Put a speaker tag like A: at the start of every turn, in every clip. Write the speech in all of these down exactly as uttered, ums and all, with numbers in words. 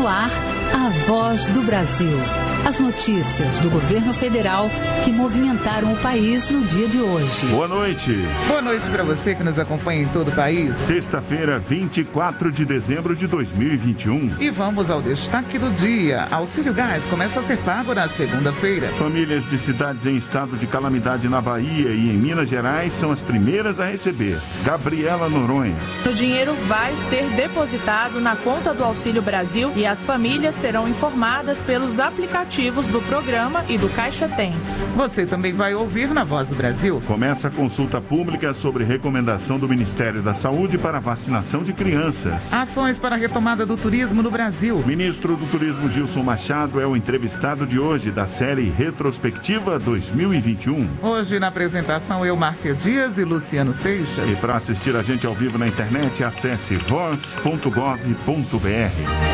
A: ar, a Voz do Brasil. As notícias do governo federal que movimentaram o país no dia de hoje.
B: Boa noite.
C: Boa noite para você que nos acompanha em todo o país.
B: Sexta-feira, vinte e quatro de dezembro de dois mil e vinte e um.
C: E vamos ao destaque do dia. Auxílio Gás começa a ser pago na segunda-feira.
B: Famílias de cidades em estado de calamidade na Bahia e em Minas Gerais são as primeiras a receber. Gabriela Noronha.
D: O dinheiro vai ser depositado na conta do Auxílio Brasil e as famílias serão informadas pelos aplicativos do programa e do Caixa Tem.
C: Você também vai ouvir na Voz do Brasil.
B: Começa a consulta pública sobre recomendação do Ministério da Saúde para vacinação de crianças.
C: Ações para a retomada do turismo no Brasil.
B: O ministro do Turismo Gilson Machado é o entrevistado de hoje da série Retrospectiva dois mil e vinte e um.
C: Hoje na apresentação eu, Márcia Dias e Luciano Seixas.
B: E para assistir a gente ao vivo na internet, acesse voz ponto gov ponto br.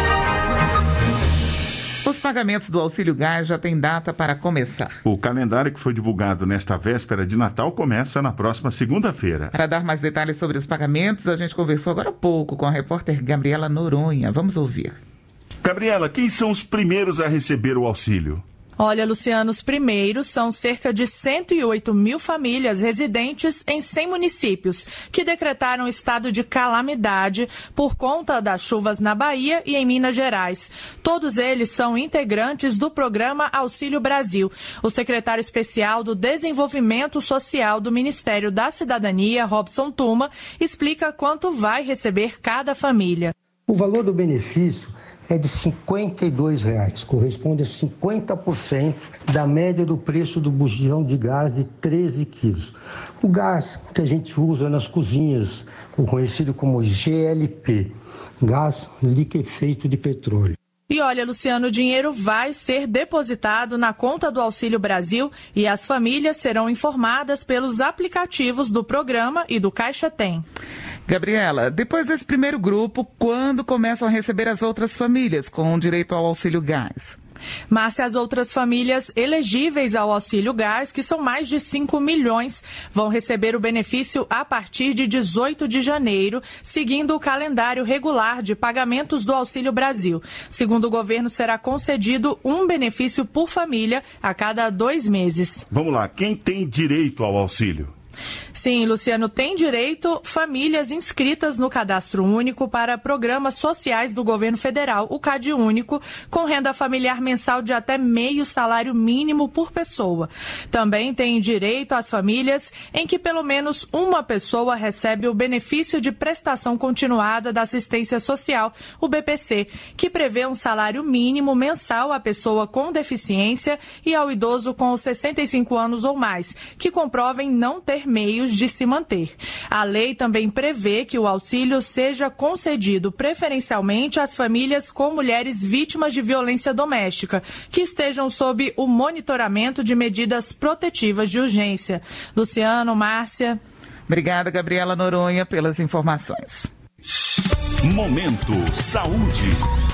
C: Os pagamentos do Auxílio Gás já têm data para começar.
B: O calendário que foi divulgado nesta véspera de Natal começa na próxima segunda-feira.
C: Para dar mais detalhes sobre os pagamentos, a gente conversou agora há pouco com a repórter Gabriela Noronha. Vamos ouvir.
B: Gabriela, quem são os primeiros a receber o auxílio?
D: Olha, Luciano, os primeiros são cerca de cento e oito mil famílias residentes em cem municípios que decretaram estado de calamidade por conta das chuvas na Bahia e em Minas Gerais. Todos eles são integrantes do programa Auxílio Brasil. O secretário especial do Desenvolvimento Social do Ministério da Cidadania, Robson Tuma, explica quanto vai receber cada família.
E: O valor do benefício é de cinquenta e dois reais, corresponde a cinquenta por cento da média do preço do bujão de gás de treze quilos. O gás que a gente usa nas cozinhas, o conhecido como G L P, gás liquefeito de petróleo.
D: E olha, Luciano, o dinheiro vai ser depositado na conta do Auxílio Brasil e as famílias serão informadas pelos aplicativos do programa e do Caixa Tem.
C: Gabriela, depois desse primeiro grupo, quando começam a receber as outras famílias com direito ao Auxílio Gás?
D: Márcia, as outras famílias elegíveis ao Auxílio Gás, que são mais de cinco milhões, vão receber o benefício a partir de dezoito de janeiro, seguindo o calendário regular de pagamentos do Auxílio Brasil. Segundo o governo, será concedido um benefício por família a cada dois meses.
B: Vamos lá, quem tem direito ao auxílio?
D: Sim, Luciano, tem direito famílias inscritas no Cadastro Único para programas sociais do governo federal, o CadÚnico, com renda familiar mensal de até meio salário mínimo por pessoa. Também tem direito às famílias em que pelo menos uma pessoa recebe o benefício de prestação continuada da assistência social, o B P C, que prevê um salário mínimo mensal à pessoa com deficiência e ao idoso com sessenta e cinco anos ou mais, que comprovem não ter meios de se manter. A lei também prevê que o auxílio seja concedido preferencialmente às famílias com mulheres vítimas de violência doméstica, que estejam sob o monitoramento de medidas protetivas de urgência. Luciano, Márcia.
C: Obrigada, Gabriela Noronha, pelas informações.
B: Momento Saúde.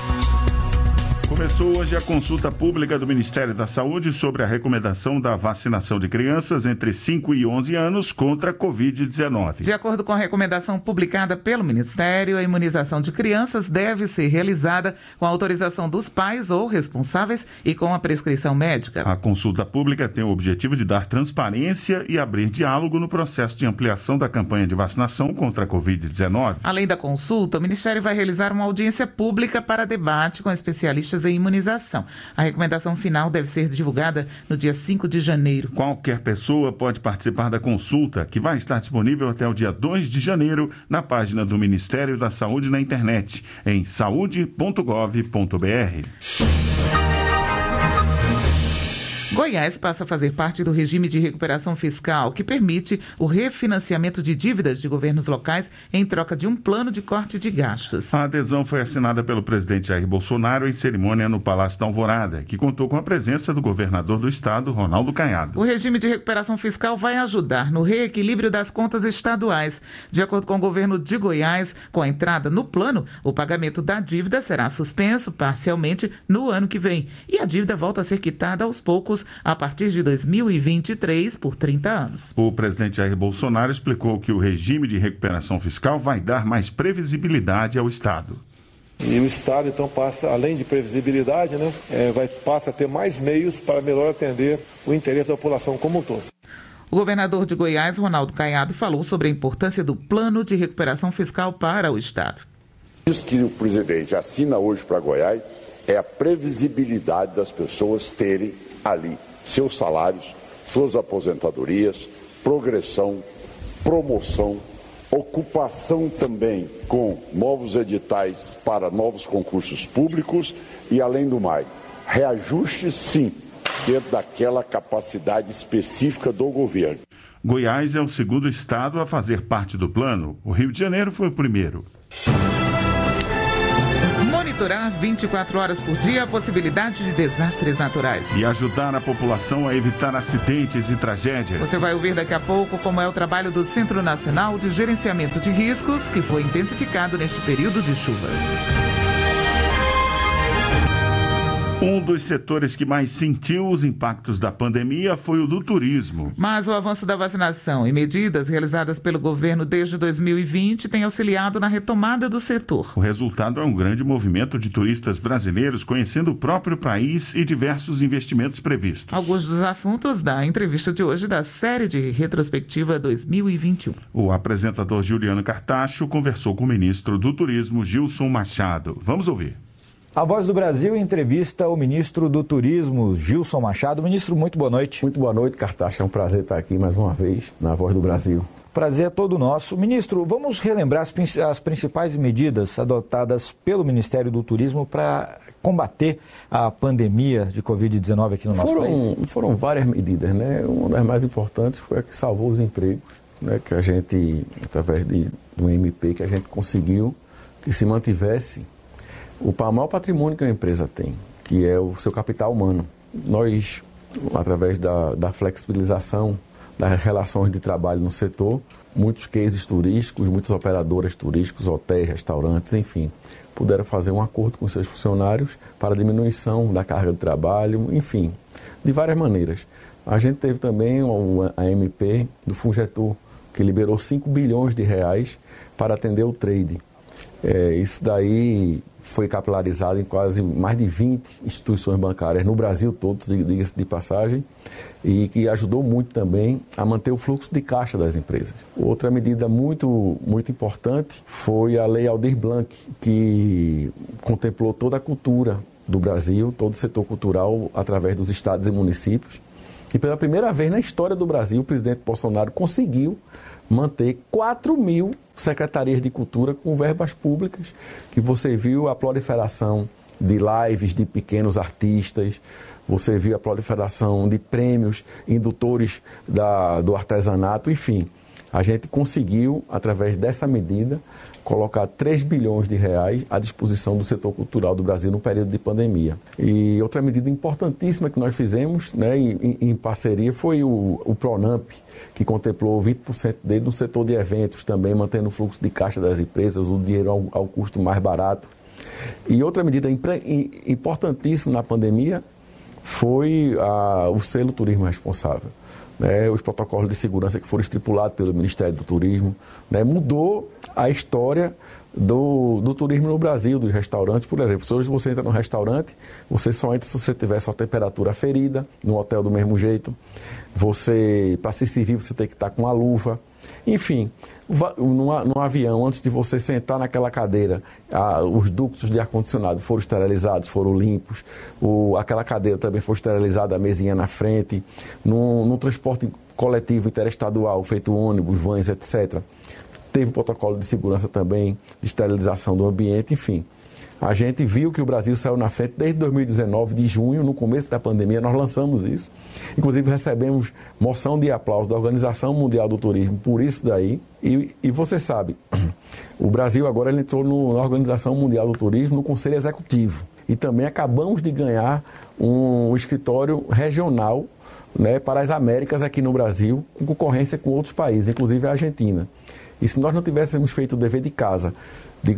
B: Começou hoje a consulta pública do Ministério da Saúde sobre a recomendação da vacinação de crianças entre cinco e onze anos contra a covid dezenove.
C: De acordo com a recomendação publicada pelo Ministério, a imunização de crianças deve ser realizada com a autorização dos pais ou responsáveis e com a prescrição médica.
B: A consulta pública tem o objetivo de dar transparência e abrir diálogo no processo de ampliação da campanha de vacinação contra a covid dezenove.
C: Além da consulta, o Ministério vai realizar uma audiência pública para debate com especialistas em imunização. A recomendação final deve ser divulgada no dia cinco de janeiro.
B: Qualquer pessoa pode participar da consulta, que vai estar disponível até o dia dois de janeiro na página do Ministério da Saúde na internet, em saúde ponto gov ponto br.
C: Goiás passa a fazer parte do regime de recuperação fiscal, que permite o refinanciamento de dívidas de governos locais em troca de um plano de corte de gastos.
B: A adesão foi assinada pelo presidente Jair Bolsonaro em cerimônia no Palácio da Alvorada, que contou com a presença do governador do estado, Ronaldo Caiado.
C: O regime de recuperação fiscal vai ajudar no reequilíbrio das contas estaduais. De acordo com o governo de Goiás, com a entrada no plano, o pagamento da dívida será suspenso parcialmente no ano que vem e a dívida volta a ser quitada aos poucos a partir de dois mil e vinte e três por trinta anos.
B: O presidente Jair Bolsonaro explicou que o regime de recuperação fiscal vai dar mais previsibilidade ao Estado.
F: E o Estado, então, passa, além de previsibilidade, né, é, vai, passa a ter mais meios para melhor atender o interesse da população como um todo.
C: O governador de Goiás, Ronaldo Caiado, falou sobre a importância do plano de recuperação fiscal para o Estado.
G: Isso que o presidente assina hoje para Goiás é a previsibilidade das pessoas terem ali seus salários, suas aposentadorias, progressão, promoção, ocupação também com novos editais para novos concursos públicos e, além do mais, reajuste sim, dentro daquela capacidade específica do governo.
B: Goiás é o segundo estado a fazer parte do plano. O Rio de Janeiro foi o primeiro.
C: Monitorar vinte e quatro horas por dia a possibilidade de desastres naturais.
B: E ajudar a população a evitar acidentes e tragédias.
C: Você vai ouvir daqui a pouco como é o trabalho do Centro Nacional de Gerenciamento de Riscos, que foi intensificado neste período de chuvas.
B: Um dos setores que mais sentiu os impactos da pandemia foi o do turismo.
C: Mas o avanço da vacinação e medidas realizadas pelo governo desde dois mil e vinte têm auxiliado na retomada do setor.
B: O resultado é um grande movimento de turistas brasileiros conhecendo o próprio país e diversos investimentos previstos.
C: Alguns dos assuntos da entrevista de hoje da série de retrospectiva dois mil e vinte e um.
B: O apresentador Juliano Cartacho conversou com o ministro do Turismo, Gilson Machado. Vamos ouvir.
H: A Voz do Brasil entrevista o ministro do Turismo, Gilson Machado. Ministro, muito boa noite.
I: Muito boa noite, Cartacho. É um prazer estar aqui mais uma vez na Voz do Brasil.
H: Prazer é todo nosso. Ministro, vamos relembrar as, as principais medidas adotadas pelo Ministério do Turismo para combater a pandemia de covid dezenove aqui no nosso
I: foram,
H: país?
I: Foram várias medidas, né? Uma das mais importantes foi a que salvou os empregos, né? Que a gente, através de, do M P, que a gente conseguiu que se mantivesse o maior patrimônio que a empresa tem, que é o seu capital humano. Nós, através da, da flexibilização das relações de trabalho no setor, muitos cases turísticos, muitos operadores turísticos, hotéis, restaurantes, enfim, puderam fazer um acordo com seus funcionários para a diminuição da carga de trabalho, enfim, de várias maneiras. A gente teve também a M P do Fungetur, que liberou cinco bilhões de reais para atender o trade. É, isso daí foi capilarizado em quase mais de vinte instituições bancárias no Brasil todo, diga-se de passagem, e que ajudou muito também a manter o fluxo de caixa das empresas. Outra medida muito, muito importante foi a Lei Aldir Blanc, que contemplou toda a cultura do Brasil, todo o setor cultural através dos estados e municípios. E pela primeira vez na história do Brasil, o presidente Bolsonaro conseguiu manter quatro mil secretarias de cultura com verbas públicas, que você viu a proliferação de lives de pequenos artistas, você viu a proliferação de prêmios indutores da, do artesanato, enfim. A gente conseguiu, através dessa medida, colocar três bilhões de reais à disposição do setor cultural do Brasil no período de pandemia. E outra medida importantíssima que nós fizemos, né, em, em parceria, foi o, o Pronamp, que contemplou vinte por cento dele no setor de eventos, também mantendo o fluxo de caixa das empresas, o dinheiro ao, ao custo mais barato. E outra medida importantíssima na pandemia foi a, o selo Turismo Responsável. Né, os protocolos de segurança que foram estipulados pelo Ministério do Turismo, né, mudou a história do, do turismo no Brasil, dos restaurantes, por exemplo. Se hoje você entra num restaurante, você só entra se você tiver sua temperatura ferida, no hotel do mesmo jeito. Você, para se servir, você tem que estar com a luva. Enfim, num, num avião, antes de você sentar naquela cadeira, a, os ductos de ar-condicionado foram esterilizados, foram limpos, o, aquela cadeira também foi esterilizada, a mesinha na frente. No, no transporte coletivo interestadual, feito ônibus, vans, etcétera, teve protocolo de segurança também, de esterilização do ambiente, enfim. A gente viu que o Brasil saiu na frente desde dois mil e dezenove, de junho, no começo da pandemia, nós lançamos isso. Inclusive recebemos moção de aplauso da Organização Mundial do Turismo por isso daí. E, e você sabe, o Brasil agora ele entrou no, na Organização Mundial do Turismo, no Conselho Executivo. E também acabamos de ganhar um, um escritório regional, né, para as Américas aqui no Brasil, com concorrência com outros países, inclusive a Argentina. E se nós não tivéssemos feito o dever de casa, de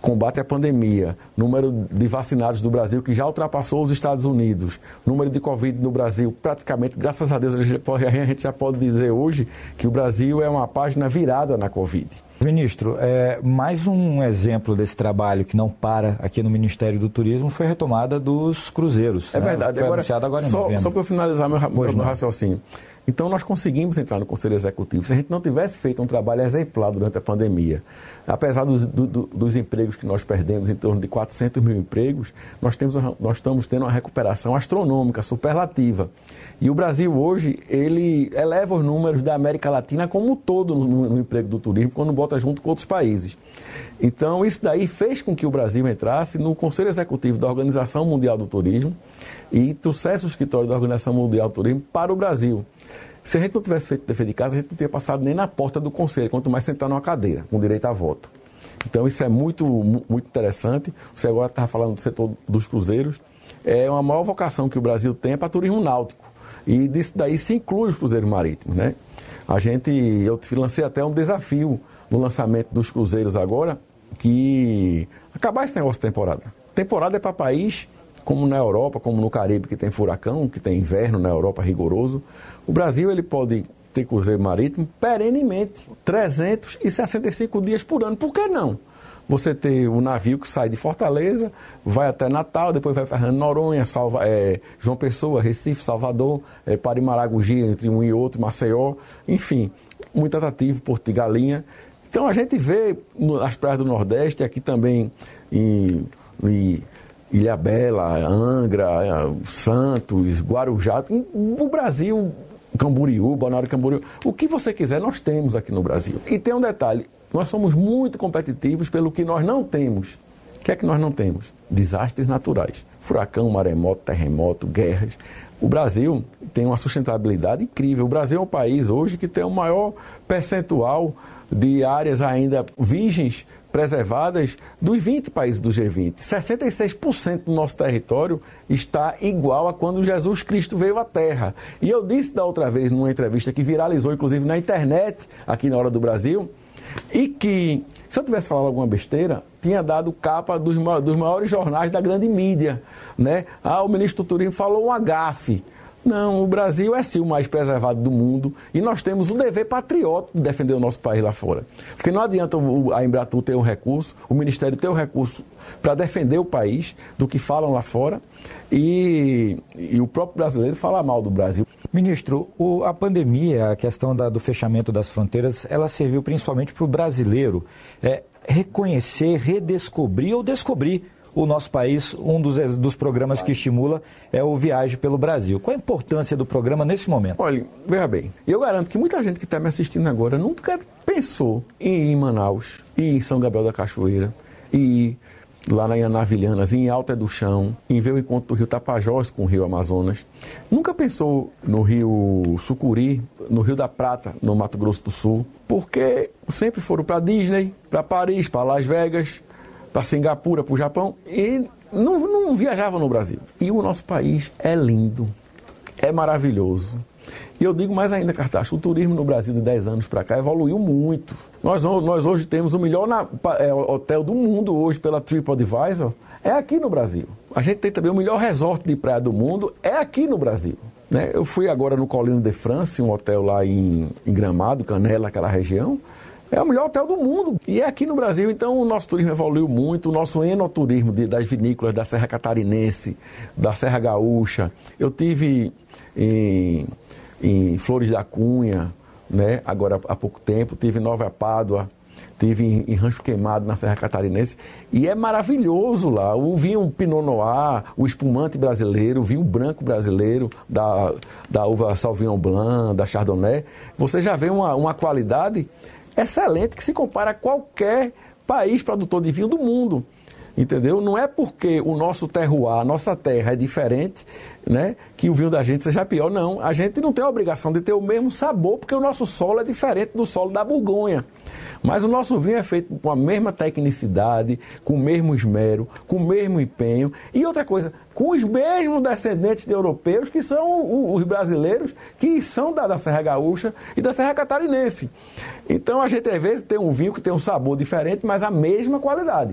I: combate à pandemia, número de vacinados do Brasil que já ultrapassou os Estados Unidos, número de Covid no Brasil, praticamente, graças a Deus, a gente já pode dizer hoje que o Brasil é uma página virada na Covid.
H: Ministro, é, mais um exemplo desse trabalho que não para aqui no Ministério do Turismo foi a retomada dos cruzeiros.
I: É né? verdade.
H: Foi
I: agora,
H: anunciado agora em
I: só,
H: novembro.
I: Só para eu finalizar meu, meu, meu raciocínio. Então, nós conseguimos entrar no Conselho Executivo. Se a gente não tivesse feito um trabalho exemplar durante a pandemia, apesar dos, do, dos empregos que nós perdemos, em torno de quatrocentos mil empregos, nós, temos, nós estamos tendo uma recuperação astronômica, superlativa. E o Brasil hoje, ele eleva os números da América Latina como um todo no, no emprego do turismo, quando bota junto com outros países. Então, isso daí fez com que o Brasil entrasse no Conselho Executivo da Organização Mundial do Turismo e trouxesse o escritório da Organização Mundial do Turismo para o Brasil. Se a gente não tivesse feito dever de casa, a gente não teria passado nem na porta do conselho, quanto mais sentar numa cadeira, com direito a voto. Então, isso é muito, muito interessante. Você agora estava falando do setor dos cruzeiros. É uma maior vocação que o Brasil tem para turismo náutico. E disso daí se inclui os cruzeiros marítimos, né? A gente, eu lancei até um desafio no lançamento dos cruzeiros agora, que acabar esse negócio de temporada. Temporada é para país como na Europa, como no Caribe, que tem furacão, que tem inverno na Europa rigoroso. O Brasil ele pode ter cruzeiro marítimo perenemente, trezentos e sessenta e cinco dias por ano. Por que não? Você ter o navio que sai de Fortaleza, vai até Natal, depois vai Fernando de Noronha, Salva, é, João Pessoa, Recife, Salvador, é, para Maragogi, entre um e outro, Maceió, enfim, muito atrativo, Porto de Galinha. Então a gente vê nas praias do Nordeste, aqui também em, em Ilhabela, Angra, Santos, Guarujá, o Brasil, Camboriú, Balneário Camboriú, o que você quiser nós temos aqui no Brasil. E tem um detalhe, nós somos muito competitivos pelo que nós não temos. O que é que nós não temos? Desastres naturais. Furacão, maremoto, terremoto, guerras. O Brasil tem uma sustentabilidade incrível. O Brasil é um país hoje que tem o maior percentual de áreas ainda virgens preservadas dos vinte países do G vinte. sessenta e seis por cento do nosso território está igual a quando Jesus Cristo veio à Terra. E eu disse da outra vez, numa entrevista que viralizou, inclusive na internet, aqui na Hora do Brasil, e que, se eu tivesse falado alguma besteira, tinha dado capa dos, dos maiores jornais da grande mídia, né? Ah, o ministro do Turismo falou um agafe. Não, o Brasil é sim o mais preservado do mundo e nós temos o dever patriótico de defender o nosso país lá fora. Porque não adianta a Embratur ter um recurso, o Ministério ter um recurso para defender o país do que falam lá fora e, e o próprio brasileiro falar mal do Brasil.
H: Ministro, o, a pandemia, a questão da, do fechamento das fronteiras, ela serviu principalmente para o brasileiro é, reconhecer, redescobrir ou descobrir o nosso país. Um dos, dos programas que estimula é o Viagem pelo Brasil. Qual a importância do programa nesse momento?
I: Olha, veja bem, eu garanto que muita gente que está me assistindo agora nunca pensou em ir em Manaus, ir em São Gabriel da Cachoeira, ir lá na Anavilhanas, em Alta do Chão, em ver o encontro do Rio Tapajós com o Rio Amazonas. Nunca pensou no Rio Sucuri, no Rio da Prata, no Mato Grosso do Sul, porque sempre foram para Disney, para Paris, para Las Vegas, para Singapura, para o Japão, e não, não viajavam no Brasil. E o nosso país é lindo, é maravilhoso. E eu digo mais ainda, Cartacho, o turismo no Brasil de dez anos para cá evoluiu muito. Nós, nós hoje temos o melhor na, é, hotel do mundo hoje pela TripAdvisor, é aqui no Brasil. A gente tem também o melhor resort de praia do mundo, é aqui no Brasil. Né? Eu fui agora no Colline de France, um hotel lá em, em Gramado, Canela, aquela região. É o melhor hotel do mundo. E é aqui no Brasil, então o nosso turismo evoluiu muito, o nosso enoturismo de, das vinícolas da Serra Catarinense, da Serra Gaúcha. Eu tive em, em Flores da Cunha, né, agora há pouco tempo, tive em Nova Pádua, tive em, em Rancho Queimado, na Serra Catarinense, e é maravilhoso lá. O vinho Pinot Noir, o espumante brasileiro, o vinho branco brasileiro, da, da uva Sauvignon Blanc, da Chardonnay, você já vê uma, uma qualidade excelente que se compara a qualquer país produtor de vinho do mundo, entendeu? Não é porque o nosso terroir, a nossa terra é diferente, né, que o vinho da gente seja pior, não. A gente não tem a obrigação de ter o mesmo sabor, porque o nosso solo é diferente do solo da Borgonha. Mas o nosso vinho é feito com a mesma tecnicidade, com o mesmo esmero, com o mesmo empenho. E outra coisa, com os mesmos descendentes de europeus, que são os brasileiros, que são da, da Serra Gaúcha e da Serra Catarinense. Então a gente às vezes tem um vinho que tem um sabor diferente, mas a mesma qualidade.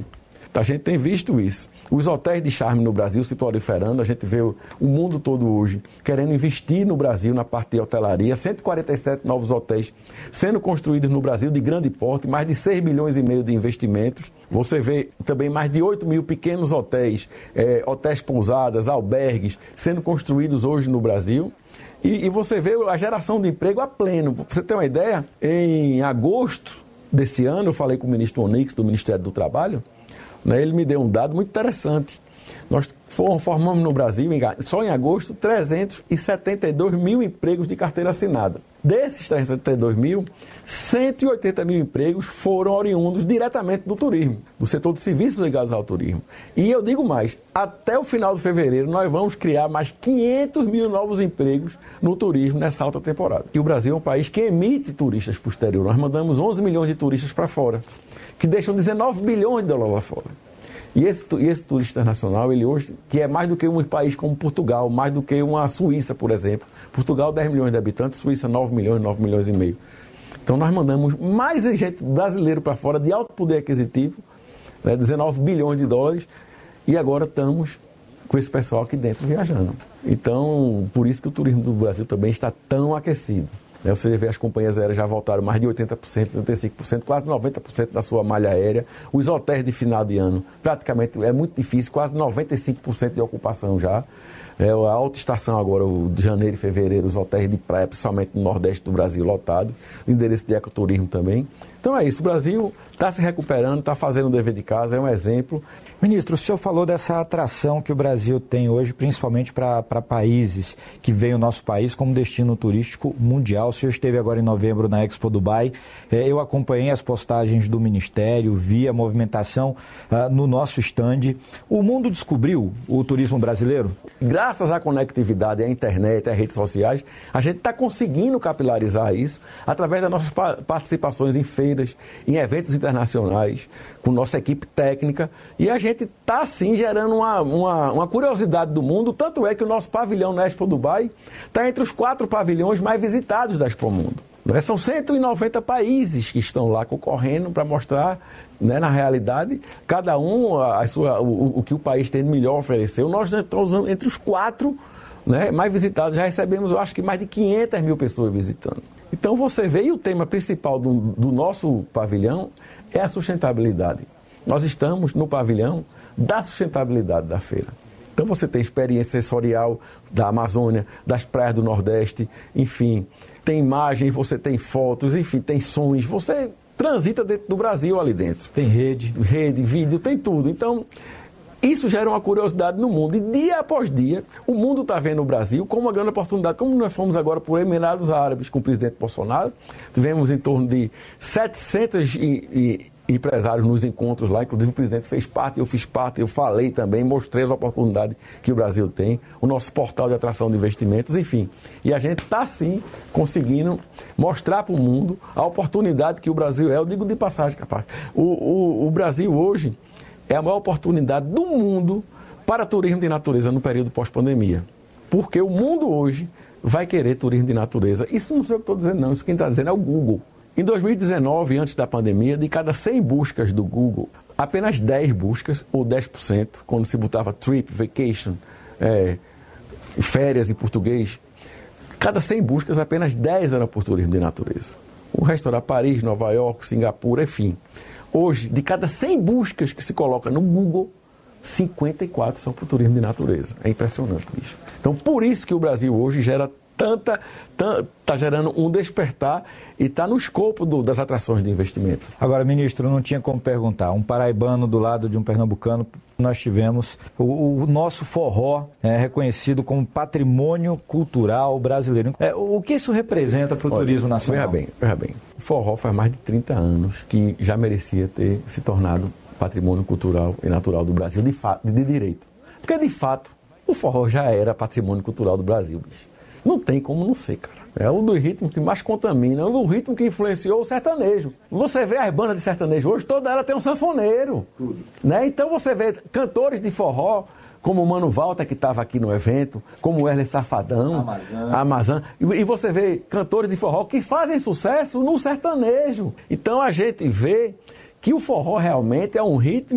I: A gente tem visto isso. Os hotéis de charme no Brasil se proliferando, a gente vê o, o mundo todo hoje querendo investir no Brasil na parte de hotelaria, cento e quarenta e sete novos hotéis sendo construídos no Brasil de grande porte, mais de seis bilhões e meio de investimentos. Você vê também mais de oito mil pequenos hotéis, é, hotéis pousadas, albergues sendo construídos hoje no Brasil. E, e você vê a geração de emprego a pleno. Para você ter uma ideia, em agosto desse ano, eu falei com o ministro Onyx, do Ministério do Trabalho, né, ele me deu um dado muito interessante. Nós formamos no Brasil, só em agosto, trezentos e setenta e dois mil empregos de carteira assinada. Desses trezentos e setenta e dois mil, cento e oitenta mil empregos foram oriundos diretamente do turismo, do setor de serviços ligados ao turismo. E eu digo mais, até o final de fevereiro nós vamos criar mais quinhentos mil novos empregos no turismo nessa alta temporada. E o Brasil é um país que emite turistas para o exterior. Nós mandamos onze milhões de turistas para fora, que deixam dezenove bilhões de dólares lá fora. E esse, e esse turista internacional, ele hoje, que é mais do que um país como Portugal, mais do que uma Suíça, por exemplo. Portugal, dez milhões de habitantes, Suíça, nove milhões, nove milhões e meio. Então nós mandamos mais gente brasileiro para fora, de alto poder aquisitivo, né, dezenove bilhões de dólares, e agora estamos com esse pessoal aqui dentro viajando. Então, por isso que o turismo do Brasil também está tão aquecido. Você vê as companhias aéreas já voltaram mais de oitenta por cento, oitenta e cinco por cento, quase noventa por cento da sua malha aérea. Os hotéis de final de ano, praticamente é muito difícil, quase noventa e cinco por cento de ocupação já. É, a alta estação agora, o de janeiro e fevereiro, os hotéis de praia, principalmente no Nordeste do Brasil, lotado. O endereço de ecoturismo também. Então é isso, o Brasil está se recuperando, está fazendo o dever de casa, é um exemplo.
H: Ministro, o senhor falou dessa atração que o Brasil tem hoje, principalmente para países que veem o nosso país como destino turístico mundial. O senhor esteve agora em novembro na Expo Dubai. Eu acompanhei as postagens do Ministério, vi a movimentação uh, no nosso estande. O mundo descobriu o turismo brasileiro?
I: Graças à conectividade, à internet, às redes sociais, a gente está conseguindo capilarizar isso através das nossas participações em feiras, em eventos internacionais, com nossa equipe técnica, e a gente está, sim, gerando uma, uma, uma curiosidade do mundo, tanto é que o nosso pavilhão na Expo Dubai está entre os quatro pavilhões mais visitados da Expo Mundo. Né? São cento e noventa países que estão lá concorrendo para mostrar, né, na realidade, cada um a sua, o, o que o país tem de melhor ofereceu. Nós estamos entre os quatro, né, mais visitados, já recebemos, eu acho que mais de quinhentas mil pessoas visitando. Então você vê, e o tema principal do, do nosso pavilhão é a sustentabilidade. Nós estamos no pavilhão da sustentabilidade da feira. Então você tem experiência sensorial da Amazônia, das praias do Nordeste, enfim, tem imagens, você tem fotos, enfim, tem sons, você transita dentro do Brasil ali dentro.
H: Tem rede.
I: Rede, vídeo, tem tudo. Então, isso gera uma curiosidade no mundo, e dia após dia o mundo está vendo o Brasil como uma grande oportunidade, como nós fomos agora por Emirados Árabes com o presidente Bolsonaro, tivemos em torno de setecentos e, e, empresários nos encontros lá, inclusive o presidente fez parte, eu fiz parte, eu falei também, mostrei as oportunidades que o Brasil tem, o nosso portal de atração de investimentos, enfim, e a gente está sim conseguindo mostrar para o mundo a oportunidade que o Brasil é. Eu digo de passagem, capaz, o, o, o Brasil hoje é a maior oportunidade do mundo para turismo de natureza no período pós-pandemia. Porque o mundo hoje vai querer turismo de natureza. Isso não sei o que estou dizendo, não. Isso quem está dizendo é o Google. Em dois mil e dezenove, antes da pandemia, de cada cem buscas do Google, apenas dez buscas, ou dez por cento, quando se botava trip, vacation, é, férias em português, cada cem buscas, apenas dez eram por turismo de natureza. O resto era Paris, Nova York, Singapura, enfim. Hoje, de cada cem buscas que se coloca no Google, cinquenta e quatro são para o turismo de natureza. É impressionante isso. Então, por isso que o Brasil hoje gera tanta, está gerando um despertar e está no escopo do, das atrações de investimento.
H: Agora, ministro, não tinha como perguntar. Um paraibano do lado de um pernambucano, nós tivemos o, o nosso forró é reconhecido como patrimônio cultural brasileiro. É, o que isso representa para o turismo nacional?
I: Veja bem, veja bem. O forró faz mais de trinta anos que já merecia ter se tornado patrimônio cultural e natural do Brasil, de, fato, de direito. Porque, de fato, o forró já era patrimônio cultural do Brasil, bicho. Não tem como não ser, cara. É um dos ritmos que mais contamina, é um dos ritmos que influenciou o sertanejo. Você vê as bandas de sertanejo hoje, toda ela tem um sanfoneiro. Tudo. Né? Então você vê cantores de forró, como o Mano Walter, que estava aqui no evento, como o Erle Safadão, a Amazã. E, e você vê cantores de forró que fazem sucesso no sertanejo. Então a gente vê que o forró realmente é um ritmo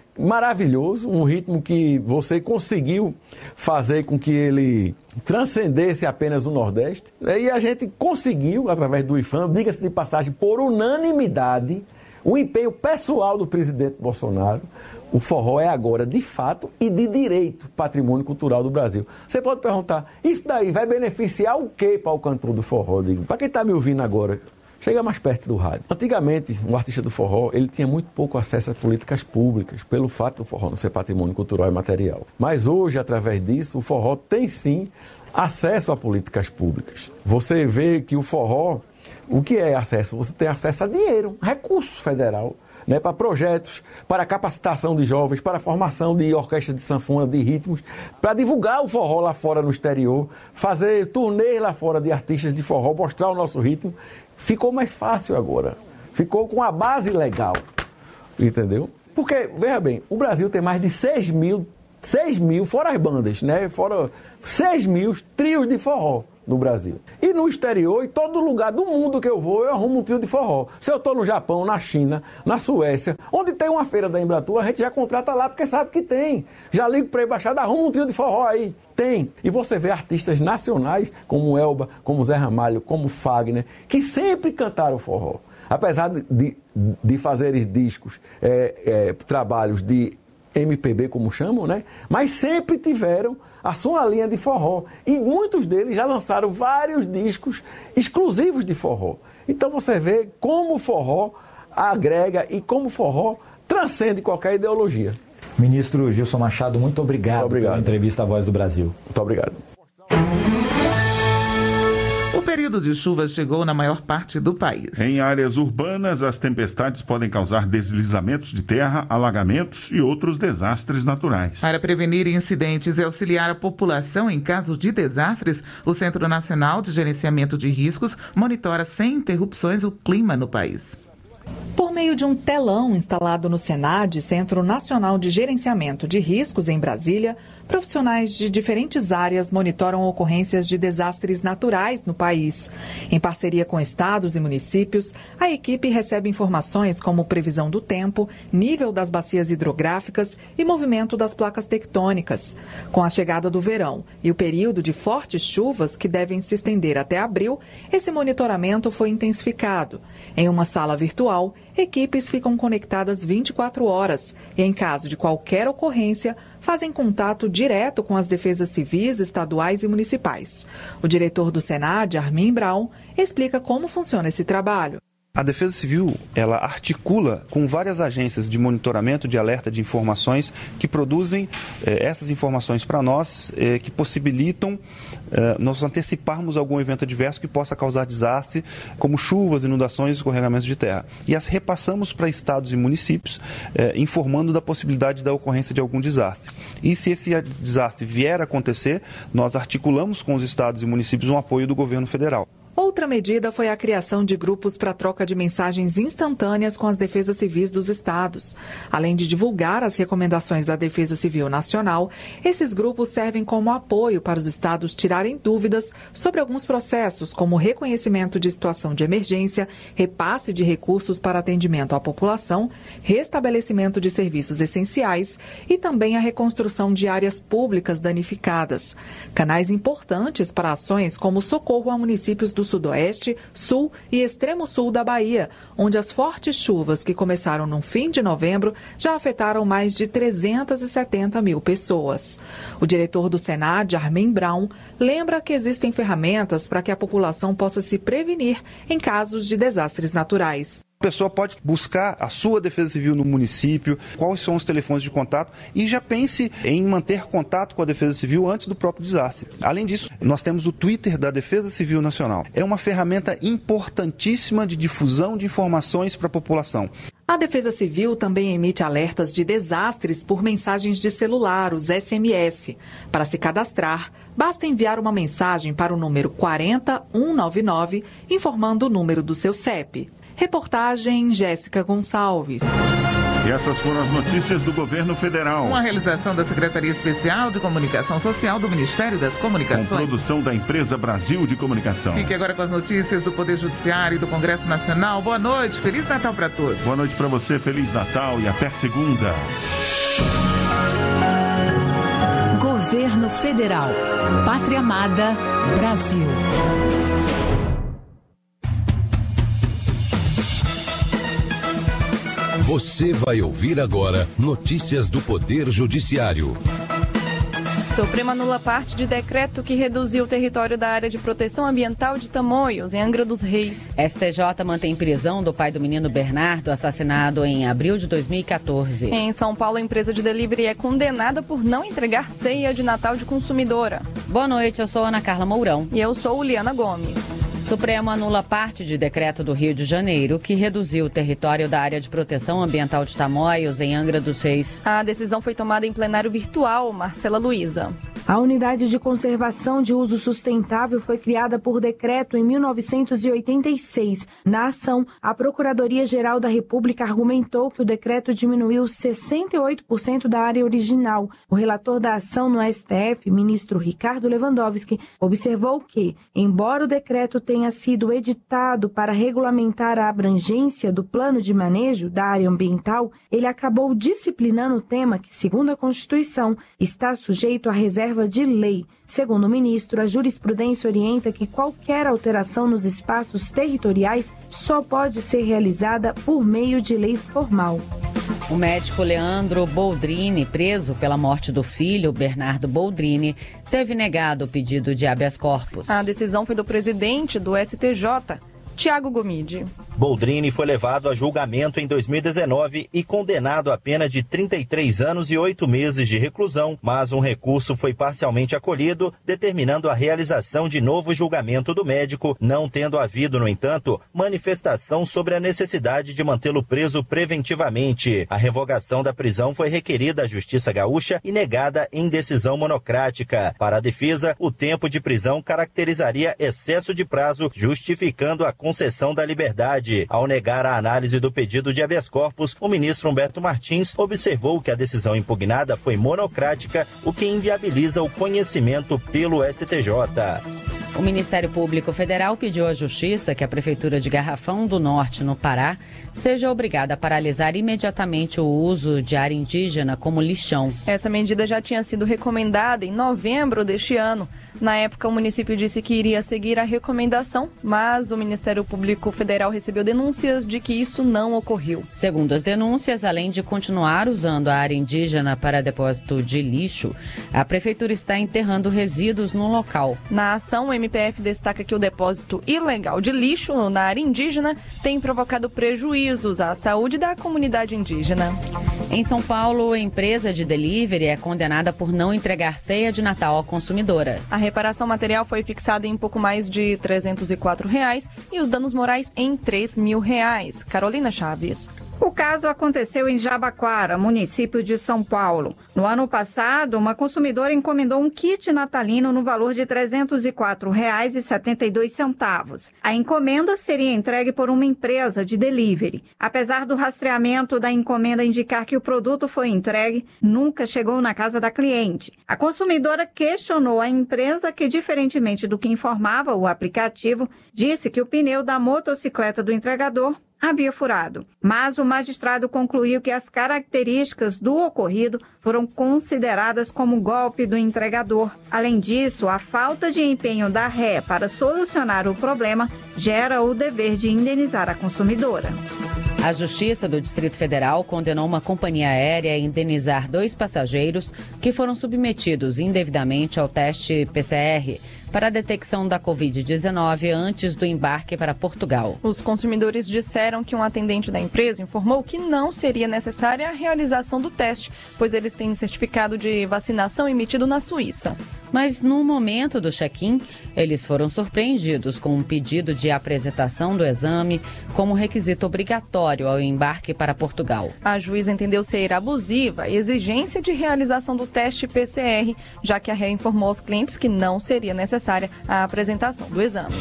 I: maravilhoso, um ritmo que você conseguiu fazer com que ele transcendesse apenas o Nordeste. E a gente conseguiu, através do IFAM, diga-se de passagem, por unanimidade, o empenho pessoal do presidente Bolsonaro. O forró é agora, de fato, e de direito, patrimônio cultural do Brasil. Você pode perguntar, isso daí vai beneficiar o quê para o cantor do forró? Eu digo, para quem está me ouvindo agora, chega mais perto do rádio. Antigamente, um artista do forró, ele tinha muito pouco acesso a políticas públicas, pelo fato do forró não ser patrimônio cultural e material. Mas hoje, através disso, o forró tem sim acesso a políticas públicas. Você vê que o forró, o que é acesso? Você tem acesso a dinheiro, recurso federal, né, para projetos, para capacitação de jovens, para a formação de orquestra de sanfona, de ritmos, para divulgar o forró lá fora no exterior, fazer turnê lá fora de artistas de forró, mostrar o nosso ritmo. Ficou mais fácil agora. Ficou com a base legal. Entendeu? Porque, veja bem, o Brasil tem mais de seis mil, seis mil, fora as bandas, né? Fora seis mil trios de forró no Brasil. E no exterior, em todo lugar do mundo que eu vou, eu arrumo um trio de forró. Se eu estou no Japão, na China, na Suécia, onde tem uma feira da Embratur, a gente já contrata lá porque sabe que tem. Já ligo para a embaixada, arruma um trio de forró aí. Tem. E você vê artistas nacionais, como Elba, como Zé Ramalho, como Fagner, que sempre cantaram forró. Apesar de, de, de fazerem discos, é, é, trabalhos de M P B, como chamam, né? Mas sempre tiveram a sua linha de forró. E muitos deles já lançaram vários discos exclusivos de forró. Então você vê como o forró agrega e como o forró transcende qualquer ideologia.
H: Ministro Gilson Machado, muito obrigado, muito obrigado. pela entrevista à Voz do Brasil.
I: Muito obrigado.
C: O período de chuvas chegou na maior parte do país.
B: Em áreas urbanas, as tempestades podem causar deslizamentos de terra, alagamentos e outros desastres naturais.
C: Para prevenir incidentes e auxiliar a população em caso de desastres, o Centro Nacional de Gerenciamento de Riscos monitora sem interrupções o clima no país.
J: Por meio de um telão instalado no SENAD, Centro Nacional de Gerenciamento de Riscos, em Brasília, profissionais de diferentes áreas monitoram ocorrências de desastres naturais no país. Em parceria com estados e municípios, a equipe recebe informações como previsão do tempo, nível das bacias hidrográficas e movimento das placas tectônicas. Com a chegada do verão e o período de fortes chuvas, que devem se estender até abril, esse monitoramento foi intensificado. Em uma sala virtual, equipes ficam conectadas vinte e quatro horas e, em caso de qualquer ocorrência, fazem contato direto com as defesas civis, estaduais e municipais. O diretor do SENAD, Armin Braun, explica como funciona esse trabalho.
K: A Defesa Civil, ela articula com várias agências de monitoramento, de alerta de informações, que produzem eh, essas informações para nós, eh, que possibilitam eh, nós anteciparmos algum evento adverso que possa causar desastre, como chuvas, inundações e escorregamentos de terra. E as repassamos para estados e municípios, eh, informando da possibilidade da ocorrência de algum desastre. E se esse desastre vier a acontecer, nós articulamos com os estados e municípios um apoio do governo federal.
J: Outra medida foi a criação de grupos para troca de mensagens instantâneas com as defesas civis dos estados. Além de divulgar as recomendações da Defesa Civil Nacional, esses grupos servem como apoio para os estados tirarem dúvidas sobre alguns processos, como reconhecimento de situação de emergência, repasse de recursos para atendimento à população, restabelecimento de serviços essenciais e também a reconstrução de áreas públicas danificadas. Canais importantes para ações como socorro a municípios do Sudoeste, Sul e Extremo Sul da Bahia, onde as fortes chuvas que começaram no fim de novembro já afetaram mais de trezentas e setenta mil pessoas. O diretor do SENAD, Armin Braun, lembra que existem ferramentas para que a população possa se prevenir em casos de desastres naturais.
K: A pessoa pode buscar a sua Defesa Civil no município, quais são os telefones de contato e já pense em manter contato com a Defesa Civil antes do próprio desastre. Além disso, nós temos o Twitter da Defesa Civil Nacional. É uma ferramenta importantíssima de difusão de informações para a população.
J: A Defesa Civil também emite alertas de desastres por mensagens de celular, os S M S. Para se cadastrar, basta enviar uma mensagem para o número quatro zero um nove nove, informando o número do seu C E P. Reportagem Jéssica Gonçalves.
B: E essas foram as notícias do governo federal.
C: Uma realização da Secretaria Especial de Comunicação Social do Ministério das Comunicações.
B: Com produção da Empresa Brasil de Comunicação.
C: Fique agora com as notícias do Poder Judiciário e do Congresso Nacional. Boa noite, Feliz Natal para todos.
B: Boa noite para você, Feliz Natal e até segunda.
A: Governo Federal. Pátria Amada, Brasil.
L: Você vai ouvir agora notícias do Poder Judiciário.
M: Supremo anula parte de decreto que reduziu o território da área de proteção ambiental de Tamoios, em Angra dos Reis.
N: S T J mantém prisão do pai do menino Bernardo, assassinado em abril de dois mil e quatorze.
M: Em São Paulo, a empresa de delivery é condenada por não entregar ceia de Natal de consumidora.
N: Boa noite, eu sou Ana Carla Mourão.
M: E eu sou Liana Gomes.
N: Supremo anula parte de decreto do Rio de Janeiro que reduziu o território da área de proteção ambiental de Tamoios, em Angra dos Reis.
M: A decisão foi tomada em plenário virtual. Marcela Luiza.
O: A Unidade de Conservação de Uso Sustentável foi criada por decreto em mil novecentos e oitenta e seis. Na ação, a Procuradoria-Geral da República argumentou que o decreto diminuiu sessenta e oito por cento da área original. O relator da ação no S T F, ministro Ricardo Lewandowski, observou que, embora o decreto tenha sido editado para regulamentar a abrangência do plano de manejo da área ambiental, ele acabou disciplinando o tema que, segundo a Constituição, está sujeito à reserva de lei. Segundo o ministro, a jurisprudência orienta que qualquer alteração nos espaços territoriais só pode ser realizada por meio de lei formal.
N: O médico Leandro Boldrini, preso pela morte do filho, Bernardo Boldrini, teve negado o pedido de habeas corpus.
M: A decisão foi do presidente do S T J, Tiago Gomide.
P: Boldrini foi levado a julgamento em dois mil e dezenove e condenado a pena de trinta e três anos e oito meses de reclusão, mas um recurso foi parcialmente acolhido, determinando a realização de novo julgamento do médico, não tendo havido, no entanto, manifestação sobre a necessidade de mantê-lo preso preventivamente. A revogação da prisão foi requerida à Justiça Gaúcha e negada em decisão monocrática. Para a defesa, o tempo de prisão caracterizaria excesso de prazo, justificando a concessão da liberdade. Ao negar a análise do pedido de habeas corpus, o ministro Humberto Martins observou que a decisão impugnada foi monocrática, o que inviabiliza o conhecimento pelo S T J.
N: O Ministério Público Federal pediu à Justiça que a Prefeitura de Garrafão do Norte, no Pará, seja obrigada a paralisar imediatamente o uso de área indígena como lixão.
M: Essa medida já tinha sido recomendada em novembro deste ano. Na época, o município disse que iria seguir a recomendação, mas o Ministério Público Federal recebeu denúncias de que isso não ocorreu.
N: Segundo as denúncias, além de continuar usando a área indígena para depósito de lixo, a Prefeitura está enterrando resíduos no local.
M: Na ação, o M P F destaca que o depósito ilegal de lixo na área indígena tem provocado prejuízos à saúde da comunidade indígena.
N: Em São Paulo, a empresa de delivery é condenada por não entregar ceia de Natal à consumidora.
M: A reparação material foi fixada em pouco mais de trezentos e quatro reais e os danos morais em três mil reais. Carolina Chaves.
Q: O caso aconteceu em Jabaquara, município de São Paulo. No ano passado, uma consumidora encomendou um kit natalino no valor de trezentos e quatro reais e setenta e dois centavos. A encomenda seria entregue por uma empresa de delivery. Apesar do rastreamento da encomenda indicar que o produto foi entregue, nunca chegou na casa da cliente. A consumidora questionou a empresa que, diferentemente do que informava o aplicativo, disse que o pneu da motocicleta do entregador havia furado. Mas o magistrado concluiu que as características do ocorrido foram consideradas como golpe do entregador. Além disso, a falta de empenho da ré para solucionar o problema gera o dever de indenizar a consumidora.
N: A Justiça do Distrito Federal condenou uma companhia aérea a indenizar dois passageiros que foram submetidos indevidamente ao teste P C R para a detecção da covid dezenove antes do embarque para Portugal.
M: Os consumidores disseram que um atendente da empresa informou que não seria necessária a realização do teste, pois eles têm certificado de vacinação emitido na Suíça.
N: Mas no momento do check-in, eles foram surpreendidos com um pedido de apresentação do exame como requisito obrigatório ao embarque para Portugal.
M: A juíza entendeu ser abusiva a exigência de realização do teste P C R, já que a ré informou aos clientes que não seria necessária a apresentação do exame.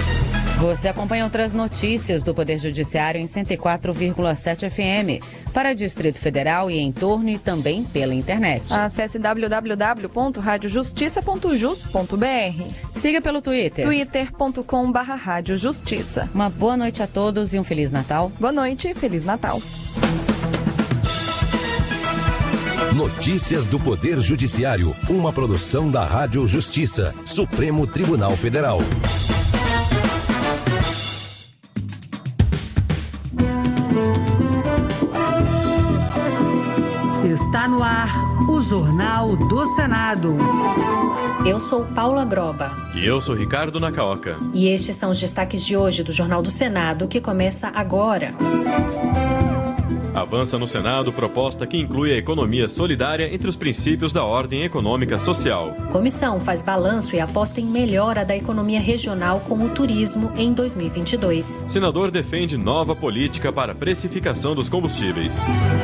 N: Você acompanha outras notícias do Poder Judiciário em cento e quatro vírgula sete F M, para Distrito Federal e em torno e também pela internet.
M: Acesse w w w ponto rádio justiça ponto jus ponto b r.
N: Siga pelo Twitter.
M: twitter ponto com barra rádio justiça.
N: Uma boa noite a todos e um Feliz Natal.
M: Boa noite e Feliz Natal.
L: Notícias do Poder Judiciário, uma produção da Rádio Justiça, Supremo Tribunal Federal.
A: Está no ar o Jornal do Senado.
R: Eu sou Paula Groba.
S: E eu sou Ricardo Nacaoca.
R: E estes são os destaques de hoje do Jornal do Senado, que começa agora.
S: Avança no Senado proposta que inclui a economia solidária entre os princípios da ordem econômica social.
R: Comissão faz balanço e aposta em melhora da economia regional com o turismo em dois mil e vinte e dois.
S: Senador defende nova política para precificação dos combustíveis.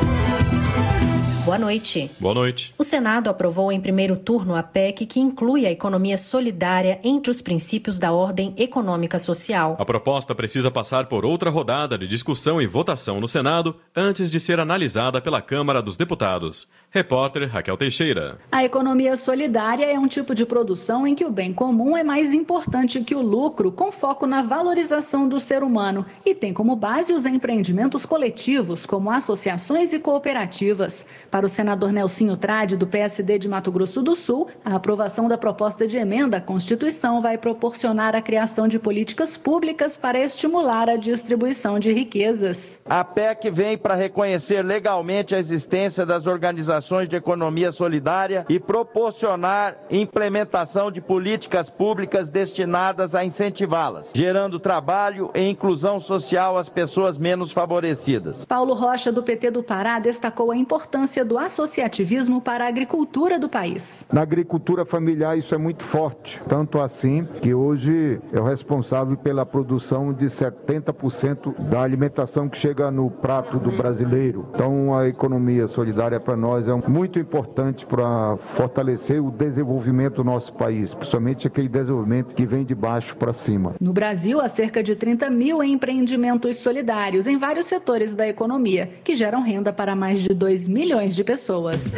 R: Boa noite.
S: Boa noite.
R: O Senado aprovou em primeiro turno a P E C que inclui a economia solidária entre os princípios da ordem econômica social.
S: A proposta precisa passar por outra rodada de discussão e votação no Senado antes de ser analisada pela Câmara dos Deputados. Repórter Raquel Teixeira.
T: A economia solidária é um tipo de produção em que o bem comum é mais importante que o lucro, com foco na valorização do ser humano, e tem como base os empreendimentos coletivos, como associações e cooperativas. Para o senador Nelsinho Trade, do P S D de Mato Grosso do Sul, a aprovação da proposta de emenda à Constituição vai proporcionar a criação de políticas públicas para estimular a distribuição de riquezas.
U: A P E C vem para reconhecer legalmente a existência das organizações de economia solidária e proporcionar implementação de políticas públicas destinadas a incentivá-las, gerando trabalho e inclusão social às pessoas menos favorecidas.
T: Paulo Rocha, do P T do Pará, destacou a importância do associativismo para a agricultura do país.
V: Na agricultura familiar isso é muito forte, tanto assim que hoje é o responsável pela produção de setenta por cento da alimentação que chega no prato do brasileiro. Então a economia solidária para nós é muito importante para fortalecer o desenvolvimento do nosso país, principalmente aquele desenvolvimento que vem de baixo para cima.
T: No Brasil, há cerca de trinta mil empreendimentos solidários em vários setores da economia, que geram renda para mais de dois milhões de pessoas.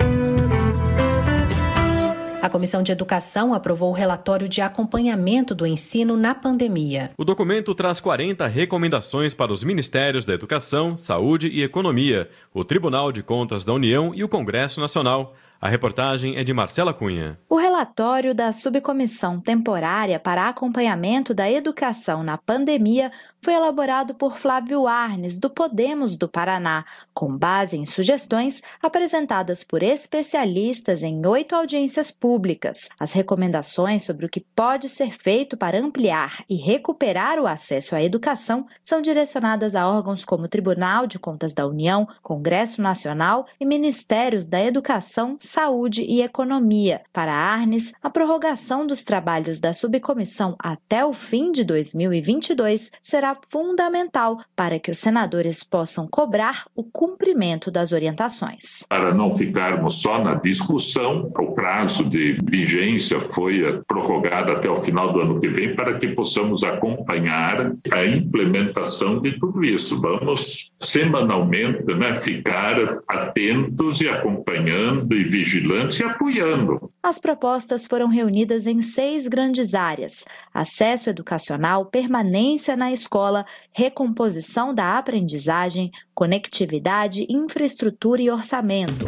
R: A Comissão de Educação aprovou o relatório de acompanhamento do ensino na pandemia.
S: O documento traz quarenta recomendações para os Ministérios da Educação, Saúde e Economia, o Tribunal de Contas da União e o Congresso Nacional. A reportagem é de Marcela Cunha.
W: O relatório da Subcomissão Temporária para Acompanhamento da Educação na Pandemia foi elaborado por Flávio Arnes, do Podemos do Paraná, com base em sugestões apresentadas por especialistas em oito audiências públicas. As recomendações sobre o que pode ser feito para ampliar e recuperar o acesso à educação são direcionadas a órgãos como o Tribunal de Contas da União, Congresso Nacional e Ministérios da Educação, Saúde e Economia. Para Arnes, a prorrogação dos trabalhos da subcomissão até o fim de dois mil e vinte e dois será fundamental para que os senadores possam cobrar o cumprimento das orientações.
X: Para não ficarmos só na discussão, o prazo de vigência foi prorrogado até o final do ano que vem para que possamos acompanhar a implementação de tudo isso. Vamos semanalmente, né, ficar atentos e acompanhando e vigilantes e apoiando.
W: As propostas foram reunidas em seis grandes áreas: acesso educacional, permanência na escola, recomposição da aprendizagem, conectividade, infraestrutura e orçamento.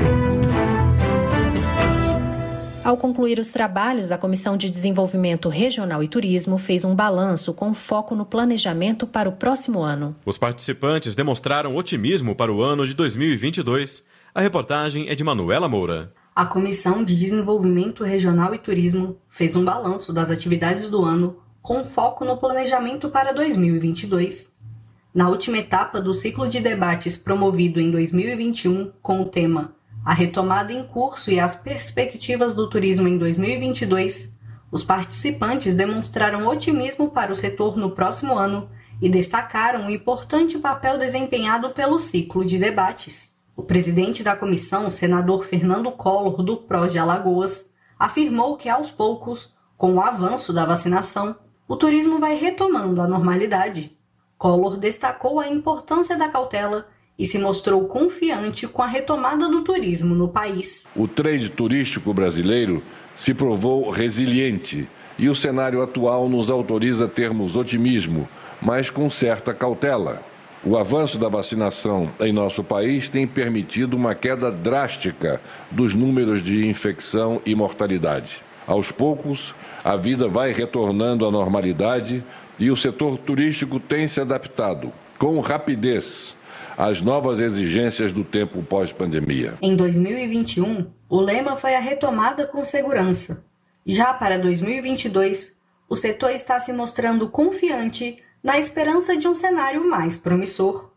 R: Ao concluir os trabalhos, a Comissão de Desenvolvimento Regional e Turismo fez um balanço com foco no planejamento para o próximo ano.
S: Os participantes demonstraram otimismo para o ano de dois mil e vinte e dois. A reportagem é de Manuela Moura.
Y: A Comissão de Desenvolvimento Regional e Turismo fez um balanço das atividades do ano com foco no planejamento para dois mil e vinte e dois. Na última etapa do ciclo de debates promovido em dois mil e vinte e um com o tema A Retomada em Curso e as Perspectivas do Turismo em dois mil e vinte e dois, os participantes demonstraram otimismo para o setor no próximo ano e destacaram o importante papel desempenhado pelo ciclo de debates. O presidente da comissão, o senador Fernando Collor, do P R O de Alagoas, afirmou que, aos poucos, com o avanço da vacinação, o turismo vai retomando a normalidade. Collor destacou a importância da cautela e se mostrou confiante com a retomada do turismo no país.
Z: O trade turístico brasileiro se provou resiliente e o cenário atual nos autoriza a termos otimismo, mas com certa cautela. O avanço da vacinação em nosso país tem permitido uma queda drástica dos números de infecção e mortalidade. Aos poucos, a vida vai retornando à normalidade e o setor turístico tem se adaptado com rapidez às novas exigências do tempo pós-pandemia.
Y: Em dois mil e vinte e um, o lema foi a retomada com segurança. Já para dois mil e vinte e dois, o setor está se mostrando confiante na esperança de um cenário mais promissor.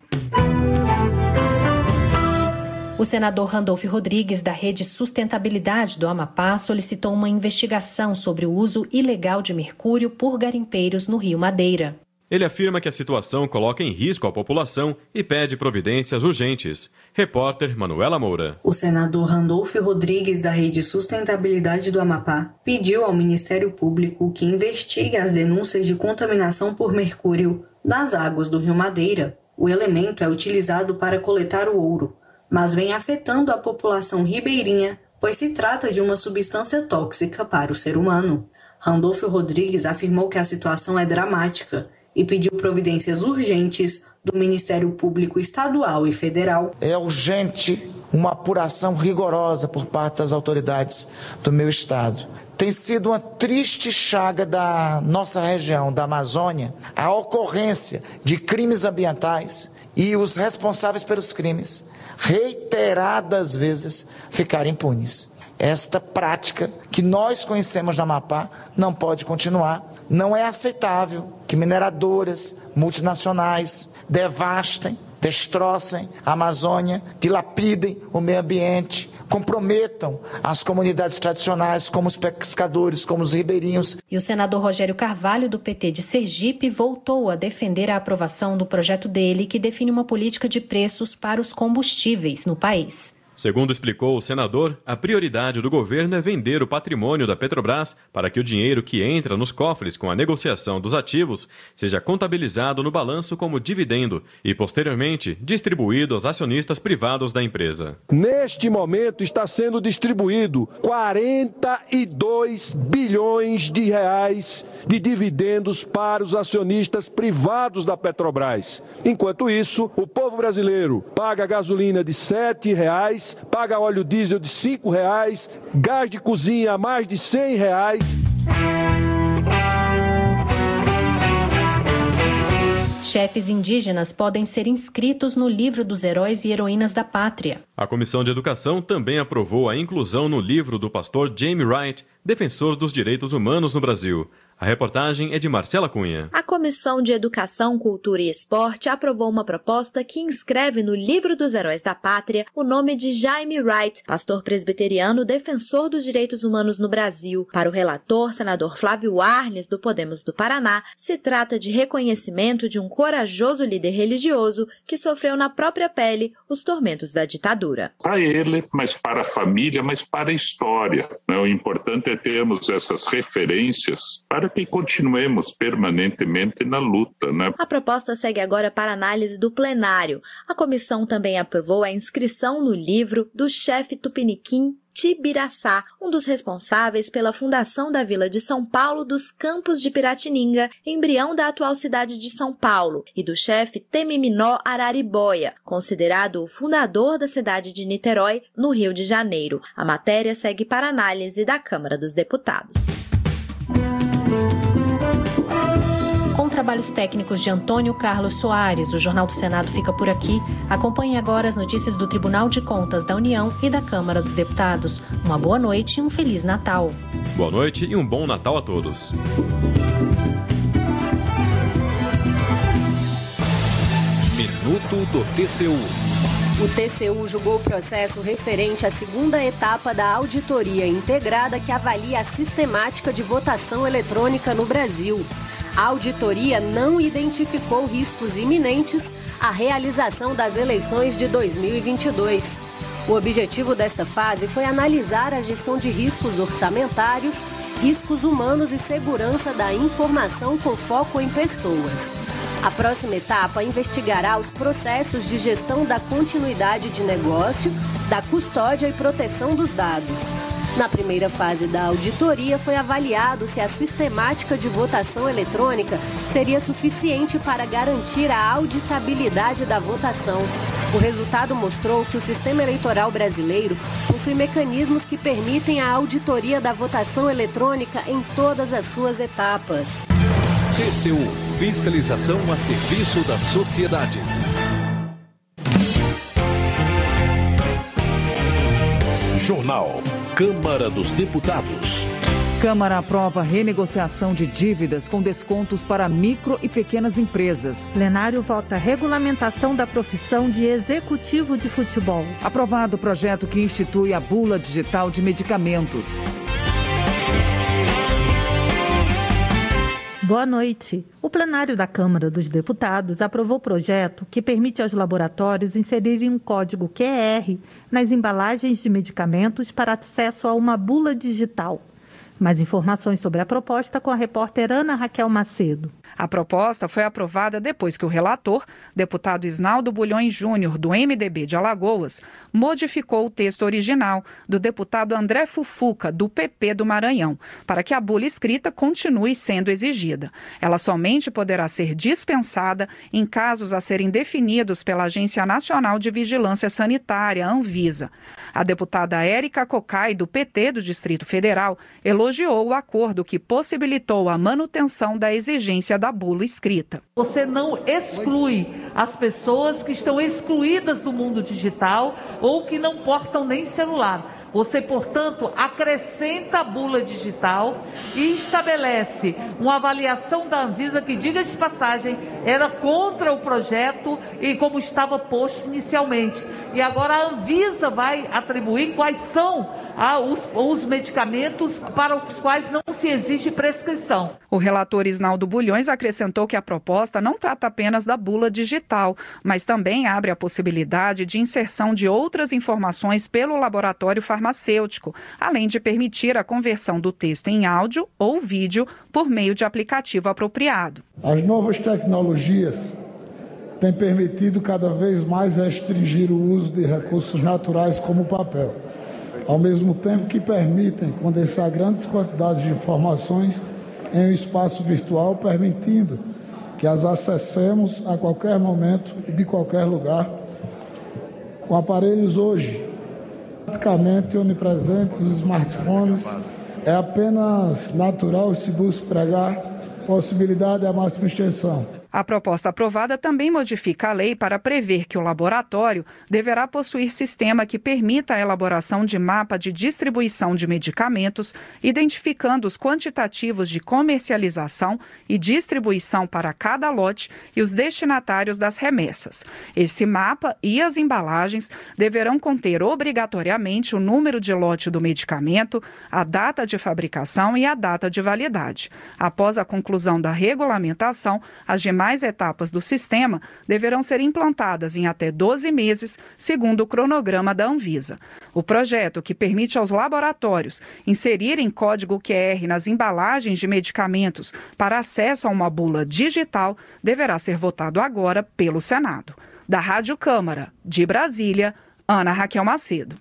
R: O senador Randolfo Rodrigues, da Rede Sustentabilidade do Amapá, solicitou uma investigação sobre o uso ilegal de mercúrio por garimpeiros no Rio Madeira.
S: Ele afirma que a situação coloca em risco a população e pede providências urgentes. Repórter Manuela Moura.
Y: O senador Randolfo Rodrigues, da Rede Sustentabilidade do Amapá, pediu ao Ministério Público que investigue as denúncias de contaminação por mercúrio nas águas do Rio Madeira. O elemento é utilizado para coletar o ouro, mas vem afetando a população ribeirinha, pois se trata de uma substância tóxica para o ser humano. Randolfo Rodrigues afirmou que a situação é dramática e pediu providências urgentes do Ministério Público Estadual e Federal.
D: É urgente uma apuração rigorosa por parte das autoridades do meu estado. Tem sido uma triste chaga da nossa região, da Amazônia, a ocorrência de crimes ambientais e os responsáveis pelos crimes, reiteradas vezes, ficarem impunes. Esta prática que nós conhecemos no Amapá não pode continuar. Não é aceitável que mineradoras multinacionais devastem, destrocem a Amazônia, dilapidem o meio ambiente, comprometam as comunidades tradicionais, como os pescadores, como os ribeirinhos.
R: E o senador Rogério Carvalho, do P T de Sergipe, voltou a defender a aprovação do projeto dele, que define uma política de preços para os combustíveis no país.
S: Segundo explicou o senador, a prioridade do governo é vender o patrimônio da Petrobras para que o dinheiro que entra nos cofres com a negociação dos ativos seja contabilizado no balanço como dividendo e, posteriormente, distribuído aos acionistas privados da empresa.
E: Neste momento está sendo distribuído quarenta e dois bilhões de reais de dividendos para os acionistas privados da Petrobras. Enquanto isso, o povo brasileiro paga gasolina de sete reais, paga óleo diesel de cinco reais, gás de cozinha a mais de cem reais.
R: Chefes indígenas podem ser inscritos no livro dos heróis e heroínas da pátria.
S: A Comissão de Educação também aprovou a inclusão no livro do pastor Jamie Wright, defensor dos direitos humanos no Brasil. A reportagem é de Marcela Cunha.
W: A Comissão de Educação, Cultura e Esporte aprovou uma proposta que inscreve no Livro dos Heróis da Pátria o nome de Jaime Wright, pastor presbiteriano defensor dos direitos humanos no Brasil. Para o relator, senador Flávio Arnes, do Podemos do Paraná, se trata de reconhecimento de um corajoso líder religioso que sofreu na própria pele os tormentos da ditadura.
X: Para ele, mas para a família, mas para a história. O importante é termos essas referências para que continuemos permanentemente na luta, né?
W: A proposta segue agora para análise do plenário. A comissão também aprovou a inscrição no livro do chefe tupiniquim Tibiraçá, um dos responsáveis pela fundação da Vila de São Paulo dos Campos de Piratininga, embrião da atual cidade de São Paulo, e do chefe Temiminó Araribóia, considerado o fundador da cidade de Niterói, no Rio de Janeiro. A matéria segue para análise da Câmara dos Deputados.
R: Com trabalhos técnicos de Antônio Carlos Soares, o Jornal do Senado fica por aqui. Acompanhe agora as notícias do Tribunal de Contas da União e da Câmara dos Deputados. Uma boa noite e um Feliz Natal.
S: Boa noite e um bom Natal a todos.
L: Minuto do T C U.
F: O T C U julgou o processo referente à segunda etapa da auditoria integrada que avalia a sistemática de votação eletrônica no Brasil. A auditoria não identificou riscos iminentes à realização das eleições de dois mil e vinte e dois. O objetivo desta fase foi analisar a gestão de riscos orçamentários, riscos humanos e segurança da informação com foco em pessoas. A próxima etapa investigará os processos de gestão da continuidade de negócio, da custódia e proteção dos dados. Na primeira fase da auditoria, foi avaliado se a sistemática de votação eletrônica seria suficiente para garantir a auditabilidade da votação. O resultado mostrou que o sistema eleitoral brasileiro possui mecanismos que permitem a auditoria da votação eletrônica em todas as suas etapas.
C: T C U, fiscalização a serviço da sociedade. Jornal Câmara dos Deputados.
G: Câmara aprova renegociação de dívidas com descontos para micro e pequenas empresas.
H: Plenário vota regulamentação da profissão de executivo de futebol.
G: Aprovado o projeto que institui a bula digital de medicamentos.
H: Boa noite. O plenário da Câmara dos Deputados aprovou o projeto que permite aos laboratórios inserirem um código Q R nas embalagens de medicamentos para acesso a uma bula digital. Mais informações sobre a proposta com a repórter Ana Raquel Macedo.
I: A proposta foi aprovada depois que o relator, deputado Isnaldo Bulhões Júnior, do M D B de Alagoas, modificou o texto original do deputado André Fufuca, do P P do Maranhão, para que a bula escrita continue sendo exigida. Ela somente poderá ser dispensada em casos a serem definidos pela Agência Nacional de Vigilância Sanitária, Anvisa. A deputada Érica Cocai, do P T do Distrito Federal, elogiou o acordo que possibilitou a manutenção da exigência da bula escrita.
J: Você não exclui as pessoas que estão excluídas do mundo digital ou que não portam nem celular. Você, portanto, acrescenta a bula digital e estabelece uma avaliação da Anvisa que, diga de passagem, era contra o projeto e como estava posto inicialmente. E agora a Anvisa vai atribuir quais são ah, os, os medicamentos para os quais não se exige prescrição.
I: O relator Isnaldo Bulhões acrescentou que a proposta não trata apenas da bula digital, mas também abre a possibilidade de inserção de outras informações pelo laboratório farmacêutico, além de permitir a conversão do texto em áudio ou vídeo por meio de aplicativo apropriado.
K: As novas tecnologias têm permitido cada vez mais restringir o uso de recursos naturais como o papel, ao mesmo tempo que permitem condensar grandes quantidades de informações em um espaço virtual, permitindo que as acessemos a qualquer momento e de qualquer lugar, com aparelhos hoje praticamente onipresentes, os smartphones. É apenas natural se busca pregar possibilidade à máxima extensão.
I: A proposta aprovada também modifica a lei para prever que o laboratório deverá possuir sistema que permita a elaboração de mapa de distribuição de medicamentos, identificando os quantitativos de comercialização e distribuição para cada lote e os destinatários das remessas. Esse mapa e as embalagens deverão conter obrigatoriamente o número de lote do medicamento, a data de fabricação e a data de validade. Após a conclusão da regulamentação, as demais Mais etapas do sistema deverão ser implantadas em até doze meses, segundo o cronograma da Anvisa. O projeto, que permite aos laboratórios inserirem código Q R nas embalagens de medicamentos para acesso a uma bula digital, deverá ser votado agora pelo Senado. Da Rádio Câmara, de Brasília, Ana Raquel Macedo.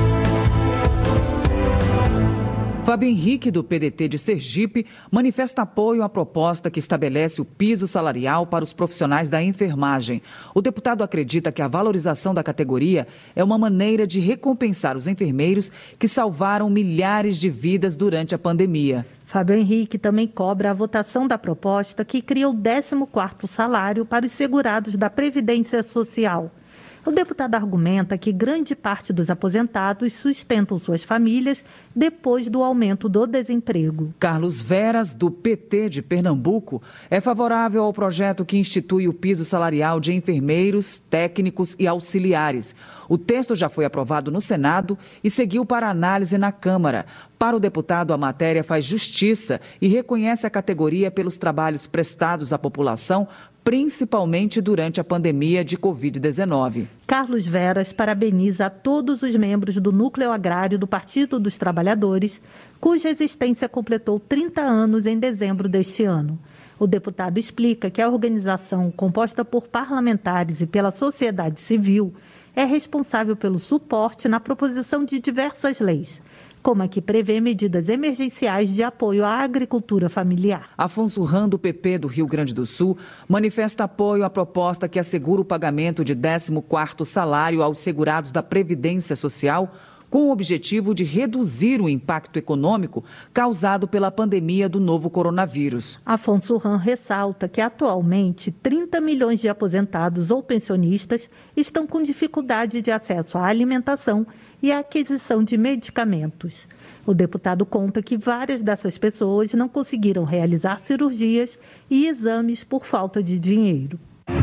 G: Fábio Henrique, do P D T de Sergipe, manifesta apoio à proposta que estabelece o piso salarial para os profissionais da enfermagem. O deputado acredita que a valorização da categoria é uma maneira de recompensar os enfermeiros que salvaram milhares de vidas durante a pandemia.
H: Fábio Henrique também cobra a votação da proposta que cria o décimo quarto salário para os segurados da Previdência Social. O deputado argumenta que grande parte dos aposentados sustentam suas famílias depois do aumento do desemprego.
G: Carlos Veras, do P T de Pernambuco, é favorável ao projeto que institui o piso salarial de enfermeiros, técnicos e auxiliares. O texto já foi aprovado no Senado e seguiu para análise na Câmara. Para o deputado, a matéria faz justiça e reconhece a categoria pelos trabalhos prestados à população, principalmente durante a pandemia de covid dezenove.
H: Carlos Veras parabeniza a todos os membros do Núcleo Agrário do Partido dos Trabalhadores, cuja existência completou trinta anos em dezembro deste ano. O deputado explica que a organização, composta por parlamentares e pela sociedade civil, é responsável pelo suporte na proposição de diversas leis. como a que prevê medidas emergenciais de apoio à agricultura familiar.
G: Afonso Ram, do P P do Rio Grande do Sul, manifesta apoio à proposta que assegura o pagamento de décimo quarto salário aos segurados da Previdência Social, com o objetivo de reduzir o impacto econômico causado pela pandemia do novo coronavírus.
H: Afonso Ram ressalta que atualmente trinta milhões de aposentados ou pensionistas estão com dificuldade de acesso à alimentação e à aquisição de medicamentos. O deputado conta que várias dessas pessoas não conseguiram realizar cirurgias e exames por falta de dinheiro.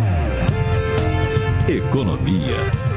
B: Economia.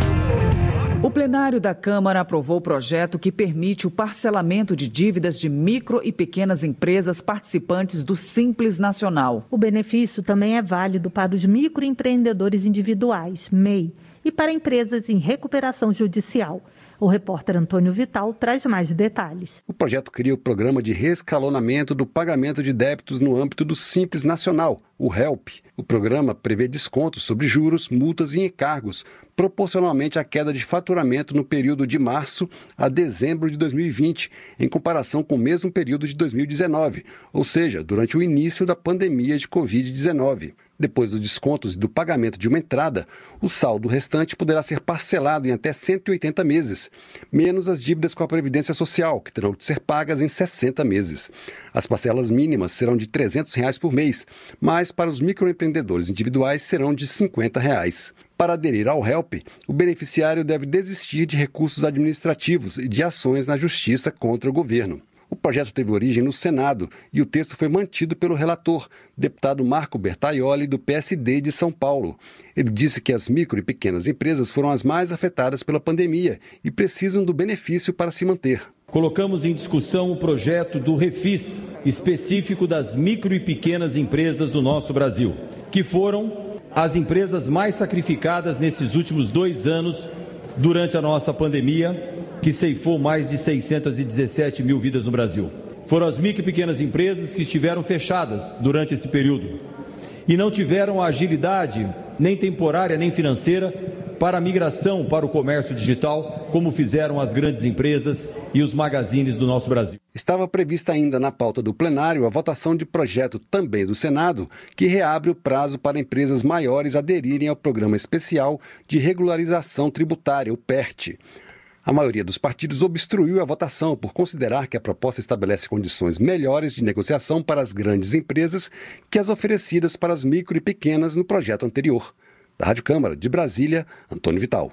G: O plenário da Câmara aprovou o projeto que permite o parcelamento de dívidas de micro e pequenas empresas participantes do Simples Nacional.
H: O benefício também é válido para os microempreendedores individuais, M E I, e para empresas em recuperação judicial. O repórter Antônio Vital traz mais detalhes.
M: O projeto cria o Programa de Reescalonamento do Pagamento de Débitos no âmbito do Simples Nacional, o HELP. O programa prevê descontos sobre juros, multas e encargos, proporcionalmente à queda de faturamento no período de março a dezembro de dois mil e vinte, em comparação com o mesmo período de dois mil e dezenove, ou seja, durante o início da pandemia de covid dezenove. Depois dos descontos e do pagamento de uma entrada, o saldo restante poderá ser parcelado em até cento e oitenta meses, menos as dívidas com a Previdência Social, que terão de ser pagas em sessenta meses. As parcelas mínimas serão de trezentos reais por mês, mas para os microempreendedores individuais serão de cinquenta reais. Para aderir ao HELP, o beneficiário deve desistir de recursos administrativos e de ações na Justiça contra o governo. O projeto teve origem no Senado e o texto foi mantido pelo relator, deputado Marco Bertaioli, do P S D de São Paulo. Ele disse que as micro e pequenas empresas foram as mais afetadas pela pandemia e precisam do benefício para se manter.
N: Colocamos em discussão o projeto do Refis, específico das micro e pequenas empresas do nosso Brasil, que foram as empresas mais sacrificadas nesses últimos dois anos durante a nossa pandemia, que ceifou mais de seiscentas e dezessete mil vidas no Brasil. Foram as micro e pequenas empresas que estiveram fechadas durante esse período e não tiveram a agilidade, nem temporária, nem financeira, para a migração para o comércio digital, como fizeram as grandes empresas e os magazines do nosso Brasil.
M: Estava prevista ainda na pauta do plenário a votação de projeto também do Senado, que reabre o prazo para empresas maiores aderirem ao Programa Especial de Regularização Tributária, o P E R T. A maioria dos partidos obstruiu a votação por considerar que a proposta estabelece condições melhores de negociação para as grandes empresas que as oferecidas para as micro e pequenas no projeto anterior. Da Rádio Câmara, de Brasília, Antônio Vital.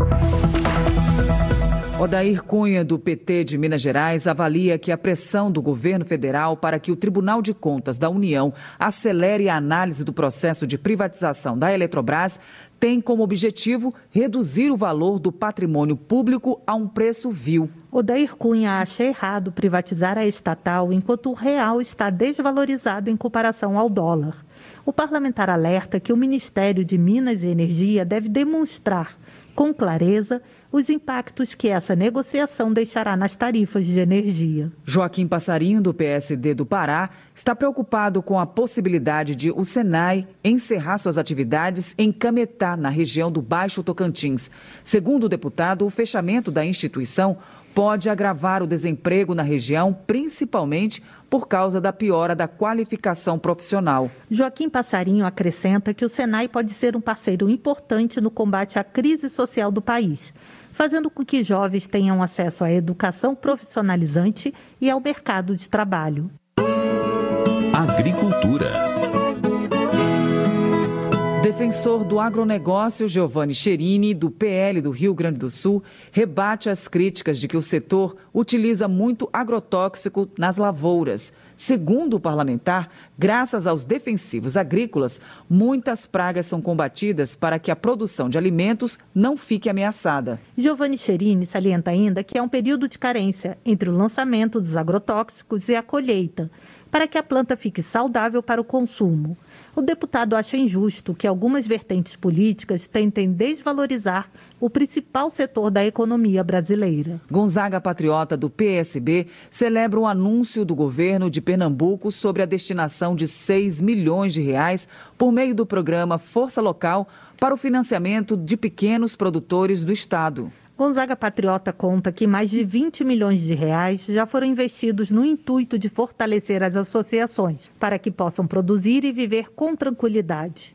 G: Odair Cunha, do P T de Minas Gerais, avalia que a pressão do governo federal para que o Tribunal de Contas da União acelere a análise do processo de privatização da Eletrobras tem como objetivo reduzir o valor do patrimônio público a um preço vil.
H: Odair Cunha acha errado privatizar a estatal enquanto o real está desvalorizado em comparação ao dólar. O parlamentar alerta que o Ministério de Minas e Energia deve demonstrar com clareza os impactos que essa negociação deixará nas tarifas de energia.
G: Joaquim Passarinho, do P S D do Pará, está preocupado com a possibilidade de o Senai encerrar suas atividades em Cametá, na região do Baixo Tocantins. Segundo o deputado, o fechamento da instituição pode agravar o desemprego na região, principalmente por causa da piora da qualificação profissional.
H: Joaquim Passarinho acrescenta que o Senai pode ser um parceiro importante no combate à crise social do país, fazendo com que jovens tenham acesso à educação profissionalizante e ao mercado de trabalho.
B: Agricultura.
G: Defensor do agronegócio, Giovanni Cherini, do P L do Rio Grande do Sul, rebate as críticas de que o setor utiliza muito agrotóxico nas lavouras. Segundo o parlamentar, graças aos defensivos agrícolas, muitas pragas são combatidas para que a produção de alimentos não fique ameaçada.
H: Giovanni Cherini salienta ainda que é um período de carência entre o lançamento dos agrotóxicos e a colheita, para que a planta fique saudável para o consumo. O deputado acha injusto que algumas vertentes políticas tentem desvalorizar o principal setor da economia brasileira.
G: Gonzaga Patriota, do P S B, celebra o anúncio do governo de Pernambuco sobre a destinação de seis milhões de reais por meio do programa Força Local para o financiamento de pequenos produtores do estado.
H: Gonzaga Patriota conta que mais de vinte milhões de reais já foram investidos no intuito de fortalecer as associações, para que possam produzir e viver com tranquilidade.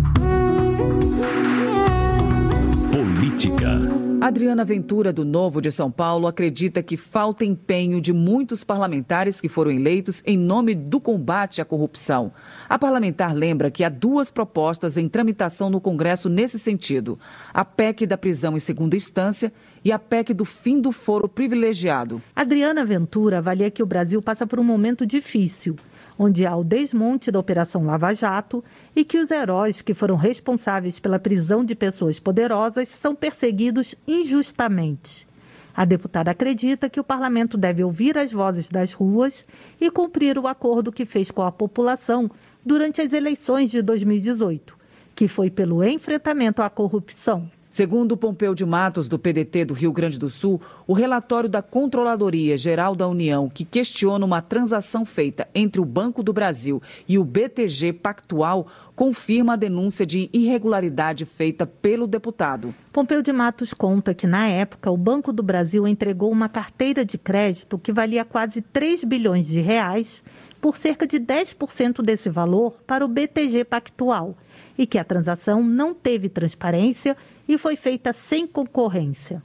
C: Política.
G: Adriana Ventura, do Novo de São Paulo, acredita que falta empenho de muitos parlamentares que foram eleitos em nome do combate à corrupção. A parlamentar lembra que há duas propostas em tramitação no Congresso nesse sentido: a P E C da prisão em segunda instância e a P E C do fim do foro privilegiado.
H: Adriana Ventura avalia que o Brasil passa por um momento difícil, onde há o desmonte da Operação Lava Jato e que os heróis que foram responsáveis pela prisão de pessoas poderosas são perseguidos injustamente. A deputada acredita que o parlamento deve ouvir as vozes das ruas e cumprir o acordo que fez com a população durante as eleições de dois mil e dezoito, que foi pelo enfrentamento à corrupção.
G: Segundo Pompeu de Matos, do P D T do Rio Grande do Sul, o relatório da Controladoria Geral da União, que questiona uma transação feita entre o Banco do Brasil e o B T G Pactual, confirma a denúncia de irregularidade feita pelo deputado.
H: Pompeu de Matos conta que, na época, o Banco do Brasil entregou uma carteira de crédito que valia quase três bilhões de reais por cerca de dez por cento desse valor para o B T G Pactual e que a transação não teve transparência e foi feita sem concorrência.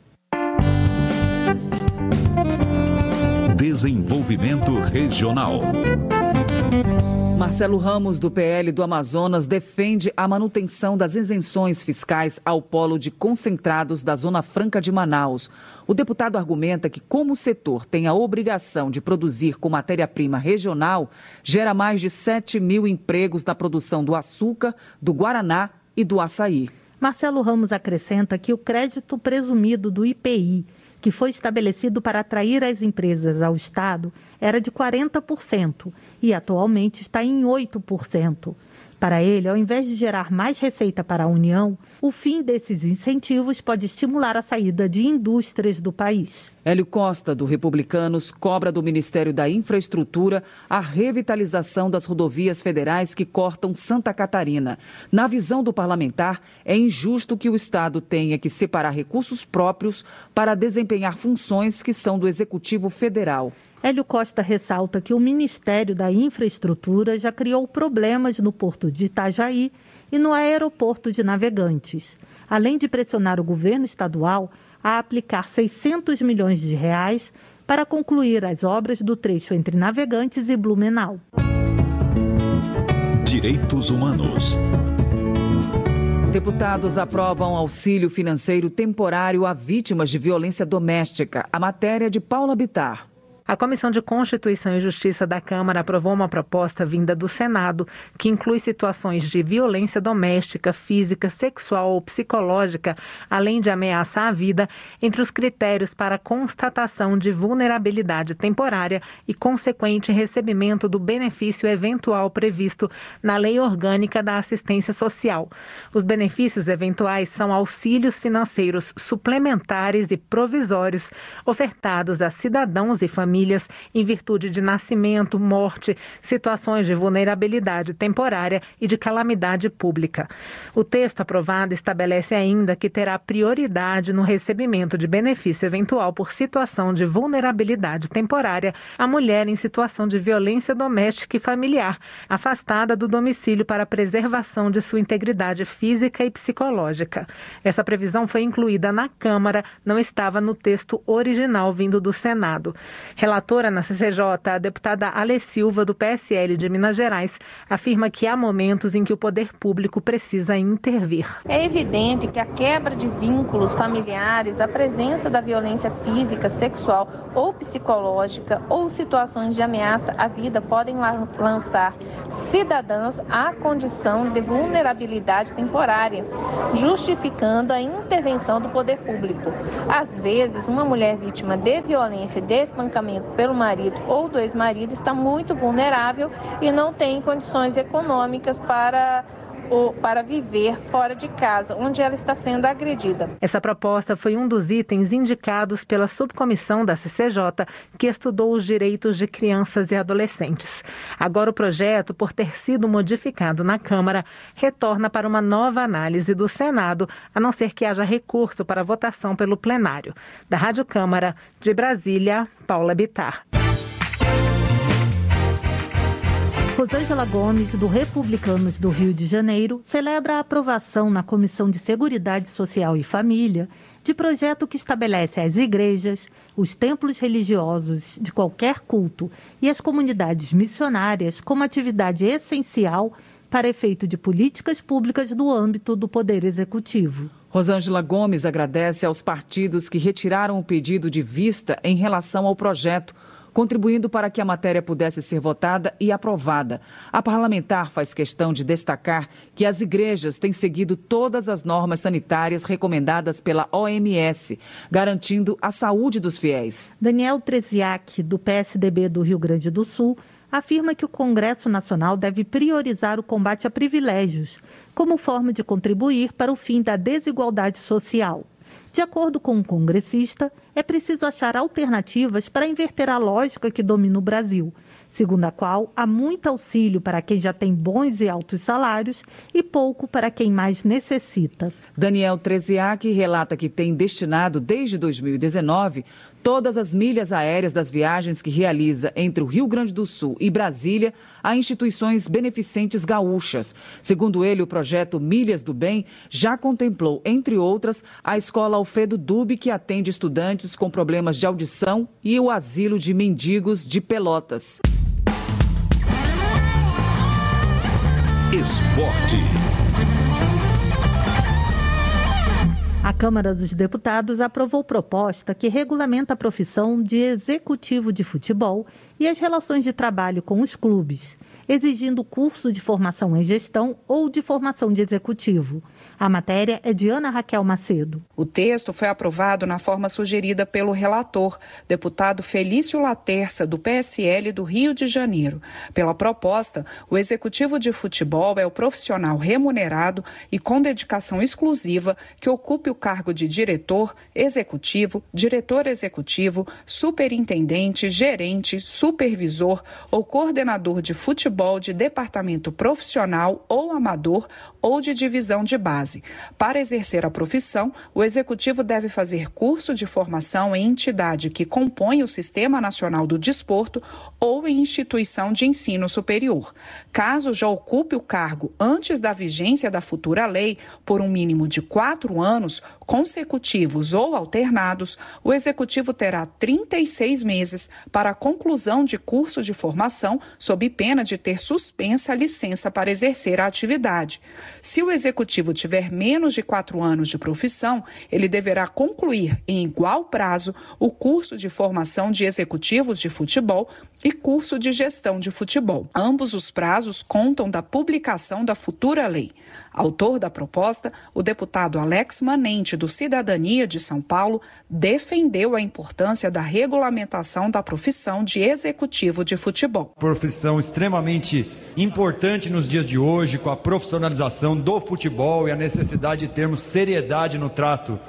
C: Desenvolvimento regional.
G: Marcelo Ramos, do P L do Amazonas, defende a manutenção das isenções fiscais ao polo de concentrados da Zona Franca de Manaus. O deputado argumenta que, como o setor tem a obrigação de produzir com matéria-prima regional, gera mais de sete mil empregos na produção do açúcar, do guaraná e do açaí.
H: Marcelo Ramos acrescenta que o crédito presumido do I P I, que foi estabelecido para atrair as empresas ao Estado, era de quarenta por cento e atualmente está em oito por cento. Para ele, ao invés de gerar mais receita para a União, o fim desses incentivos pode estimular a saída de indústrias do país.
G: Hélio Costa, do Republicanos, cobra do Ministério da Infraestrutura a revitalização das rodovias federais que cortam Santa Catarina. Na visão do parlamentar, é injusto que o Estado tenha que separar recursos próprios para desempenhar funções que são do Executivo Federal.
H: Hélio Costa ressalta que o Ministério da Infraestrutura já criou problemas no porto de Itajaí e no aeroporto de Navegantes, além de pressionar o governo estadual a aplicar seiscentos milhões de reais para concluir as obras do trecho entre Navegantes e Blumenau.
C: Direitos Humanos.
G: Deputados aprovam auxílio financeiro temporário a vítimas de violência doméstica. A matéria de Paula Bittar.
A: A Comissão de Constituição e Justiça da Câmara aprovou uma proposta vinda do Senado que inclui situações de violência doméstica, física, sexual ou psicológica, além de ameaça à vida, entre os critérios para constatação de vulnerabilidade temporária e consequente recebimento do benefício eventual previsto na Lei Orgânica da Assistência Social. Os benefícios eventuais são auxílios financeiros suplementares e provisórios ofertados a cidadãos e famílias em virtude de nascimento, morte, situações de vulnerabilidade temporária e de calamidade pública. O texto aprovado estabelece ainda que terá prioridade no recebimento de benefício eventual por situação de vulnerabilidade temporária a mulher em situação de violência doméstica e familiar, afastada do domicílio para preservação de sua integridade física e psicológica. Essa previsão foi incluída na Câmara, não estava no texto original vindo do Senado. Relatora na C C J, a deputada Ale Silva, do P S L de Minas Gerais, afirma que há momentos em que o poder público precisa intervir.
B: É evidente que a quebra de vínculos familiares, a presença da violência física, sexual ou psicológica ou situações de ameaça à vida podem lançar cidadãs à condição de vulnerabilidade temporária, justificando a intervenção do poder público. Às vezes, uma mulher vítima de violência e de espancamento pelo marido ou do ex-marido está muito vulnerável e não tem condições econômicas para ou para viver fora de casa, onde ela está sendo agredida.
A: Essa proposta foi um dos itens indicados pela subcomissão da C C J, que estudou os direitos de crianças e adolescentes. Agora o projeto, por ter sido modificado na Câmara, retorna para uma nova análise do Senado, a não ser que haja recurso para votação pelo plenário. Da Rádio Câmara, de Brasília, Paula Bittar.
H: Rosângela Gomes, do Republicanos do Rio de Janeiro, celebra a aprovação na Comissão de Seguridade Social e Família de projeto que estabelece as igrejas, os templos religiosos de qualquer culto e as comunidades missionárias como atividade essencial para efeito de políticas públicas no âmbito do Poder Executivo.
G: Rosângela Gomes agradece aos partidos que retiraram o pedido de vista em relação ao projeto, contribuindo para que a matéria pudesse ser votada e aprovada. A parlamentar faz questão de destacar que as igrejas têm seguido todas as normas sanitárias recomendadas pela O M S, garantindo a saúde dos fiéis.
H: Daniel Treziak, do P S D B do Rio Grande do Sul, afirma que o Congresso Nacional deve priorizar o combate a privilégios, como forma de contribuir para o fim da desigualdade social. De acordo com o congressista, é preciso achar alternativas para inverter a lógica que domina o Brasil, segundo a qual há muito auxílio para quem já tem bons e altos salários e pouco para quem mais necessita.
G: Daniel Treziak relata que tem destinado desde dois mil e dezenove todas as milhas aéreas das viagens que realiza entre o Rio Grande do Sul e Brasília a instituições beneficentes gaúchas. Segundo ele, o projeto Milhas do Bem já contemplou, entre outras, a Escola Alfredo Dube, que atende estudantes com problemas de audição, e o Asilo de Mendigos de Pelotas.
C: Esporte.
H: A Câmara dos Deputados aprovou proposta que regulamenta a profissão de executivo de futebol e as relações de trabalho com os clubes, exigindo curso de formação em gestão ou de formação de executivo. A matéria é de Ana Raquel Macedo.
I: O texto foi aprovado na forma sugerida pelo relator, deputado Felício Laterça, do P S L do Rio de Janeiro. Pela proposta, o executivo de futebol é o profissional remunerado e com dedicação exclusiva que ocupe o cargo de diretor, executivo, diretor executivo, superintendente, gerente, supervisor ou coordenador de futebol de departamento profissional ou amador ou de divisão de base. Para exercer a profissão, o executivo deve fazer curso de formação em entidade que compõe o Sistema Nacional do Desporto ou em instituição de ensino superior. Caso já ocupe o cargo antes da vigência da futura lei, por um mínimo de quatro anos, consecutivos ou alternados, o executivo terá trinta e seis meses para a conclusão de curso de formação, sob pena de ter suspensa a licença para exercer a atividade. Se o executivo tiver menos de quatro anos de profissão, ele deverá concluir em igual prazo o curso de formação de executivos de futebol e curso de gestão de futebol. Ambos os prazos contam da publicação da futura lei. Autor da proposta, o deputado Alex Manente, do Cidadania de São Paulo, defendeu a importância da regulamentação da profissão de executivo de futebol.
O: Profissão extremamente importante nos dias de hoje, com a profissionalização do futebol e a necessidade de termos seriedade no trato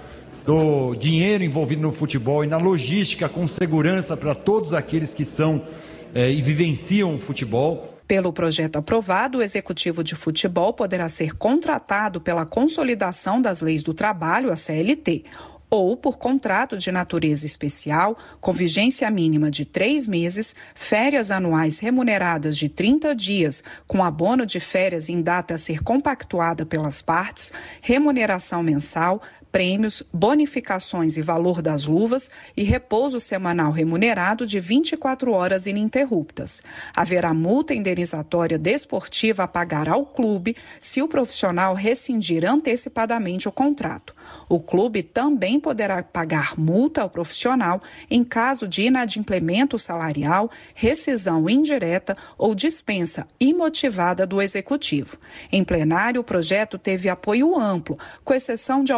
O: do dinheiro envolvido no futebol e na logística com segurança para todos aqueles que são eh, e vivenciam o futebol.
I: Pelo projeto aprovado, o executivo de futebol poderá ser contratado pela Consolidação das Leis do Trabalho, a C L T, ou por contrato de natureza especial, com vigência mínima de três meses, férias anuais remuneradas de trinta dias, com abono de férias em data a ser compactuada pelas partes, remuneração mensal, prêmios, bonificações e valor das luvas e repouso semanal remunerado de vinte e quatro horas ininterruptas. Haverá multa indenizatória desportiva a pagar ao clube se o profissional rescindir antecipadamente o contrato. O clube também poderá pagar multa ao profissional em caso de inadimplemento salarial, rescisão indireta ou dispensa imotivada do executivo. Em plenário, o projeto teve apoio amplo, com exceção de alguns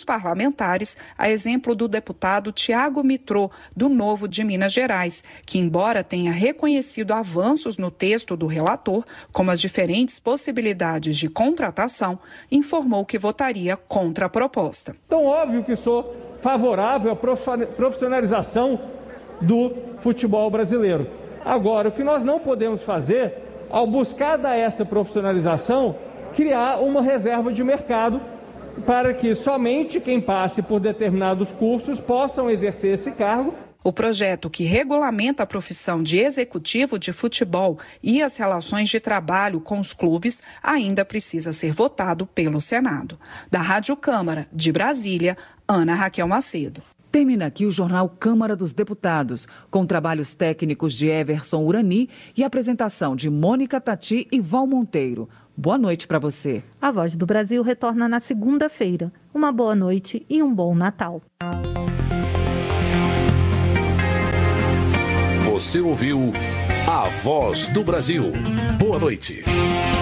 I: parlamentares, a exemplo do deputado Tiago Mitrô, do Novo de Minas Gerais, que, embora tenha reconhecido avanços no texto do relator, como as diferentes possibilidades de contratação, informou que votaria contra a proposta.
P: Então, óbvio que sou favorável à profissionalização do futebol brasileiro. Agora, o que nós não podemos fazer, ao buscar dar essa profissionalização, criar uma reserva de mercado para que somente quem passe por determinados cursos possam exercer esse cargo.
I: O projeto que regulamenta a profissão de executivo de futebol e as relações de trabalho com os clubes ainda precisa ser votado pelo Senado. Da Rádio Câmara de Brasília, Ana Raquel Macedo.
G: Termina aqui o Jornal Câmara dos Deputados, com trabalhos técnicos de Everson Urani e apresentação de Mônica Tati e Val Monteiro. Boa noite para você.
H: A Voz do Brasil retorna na segunda-feira. Uma boa noite e um bom Natal.
C: Você ouviu A Voz do Brasil. Boa noite.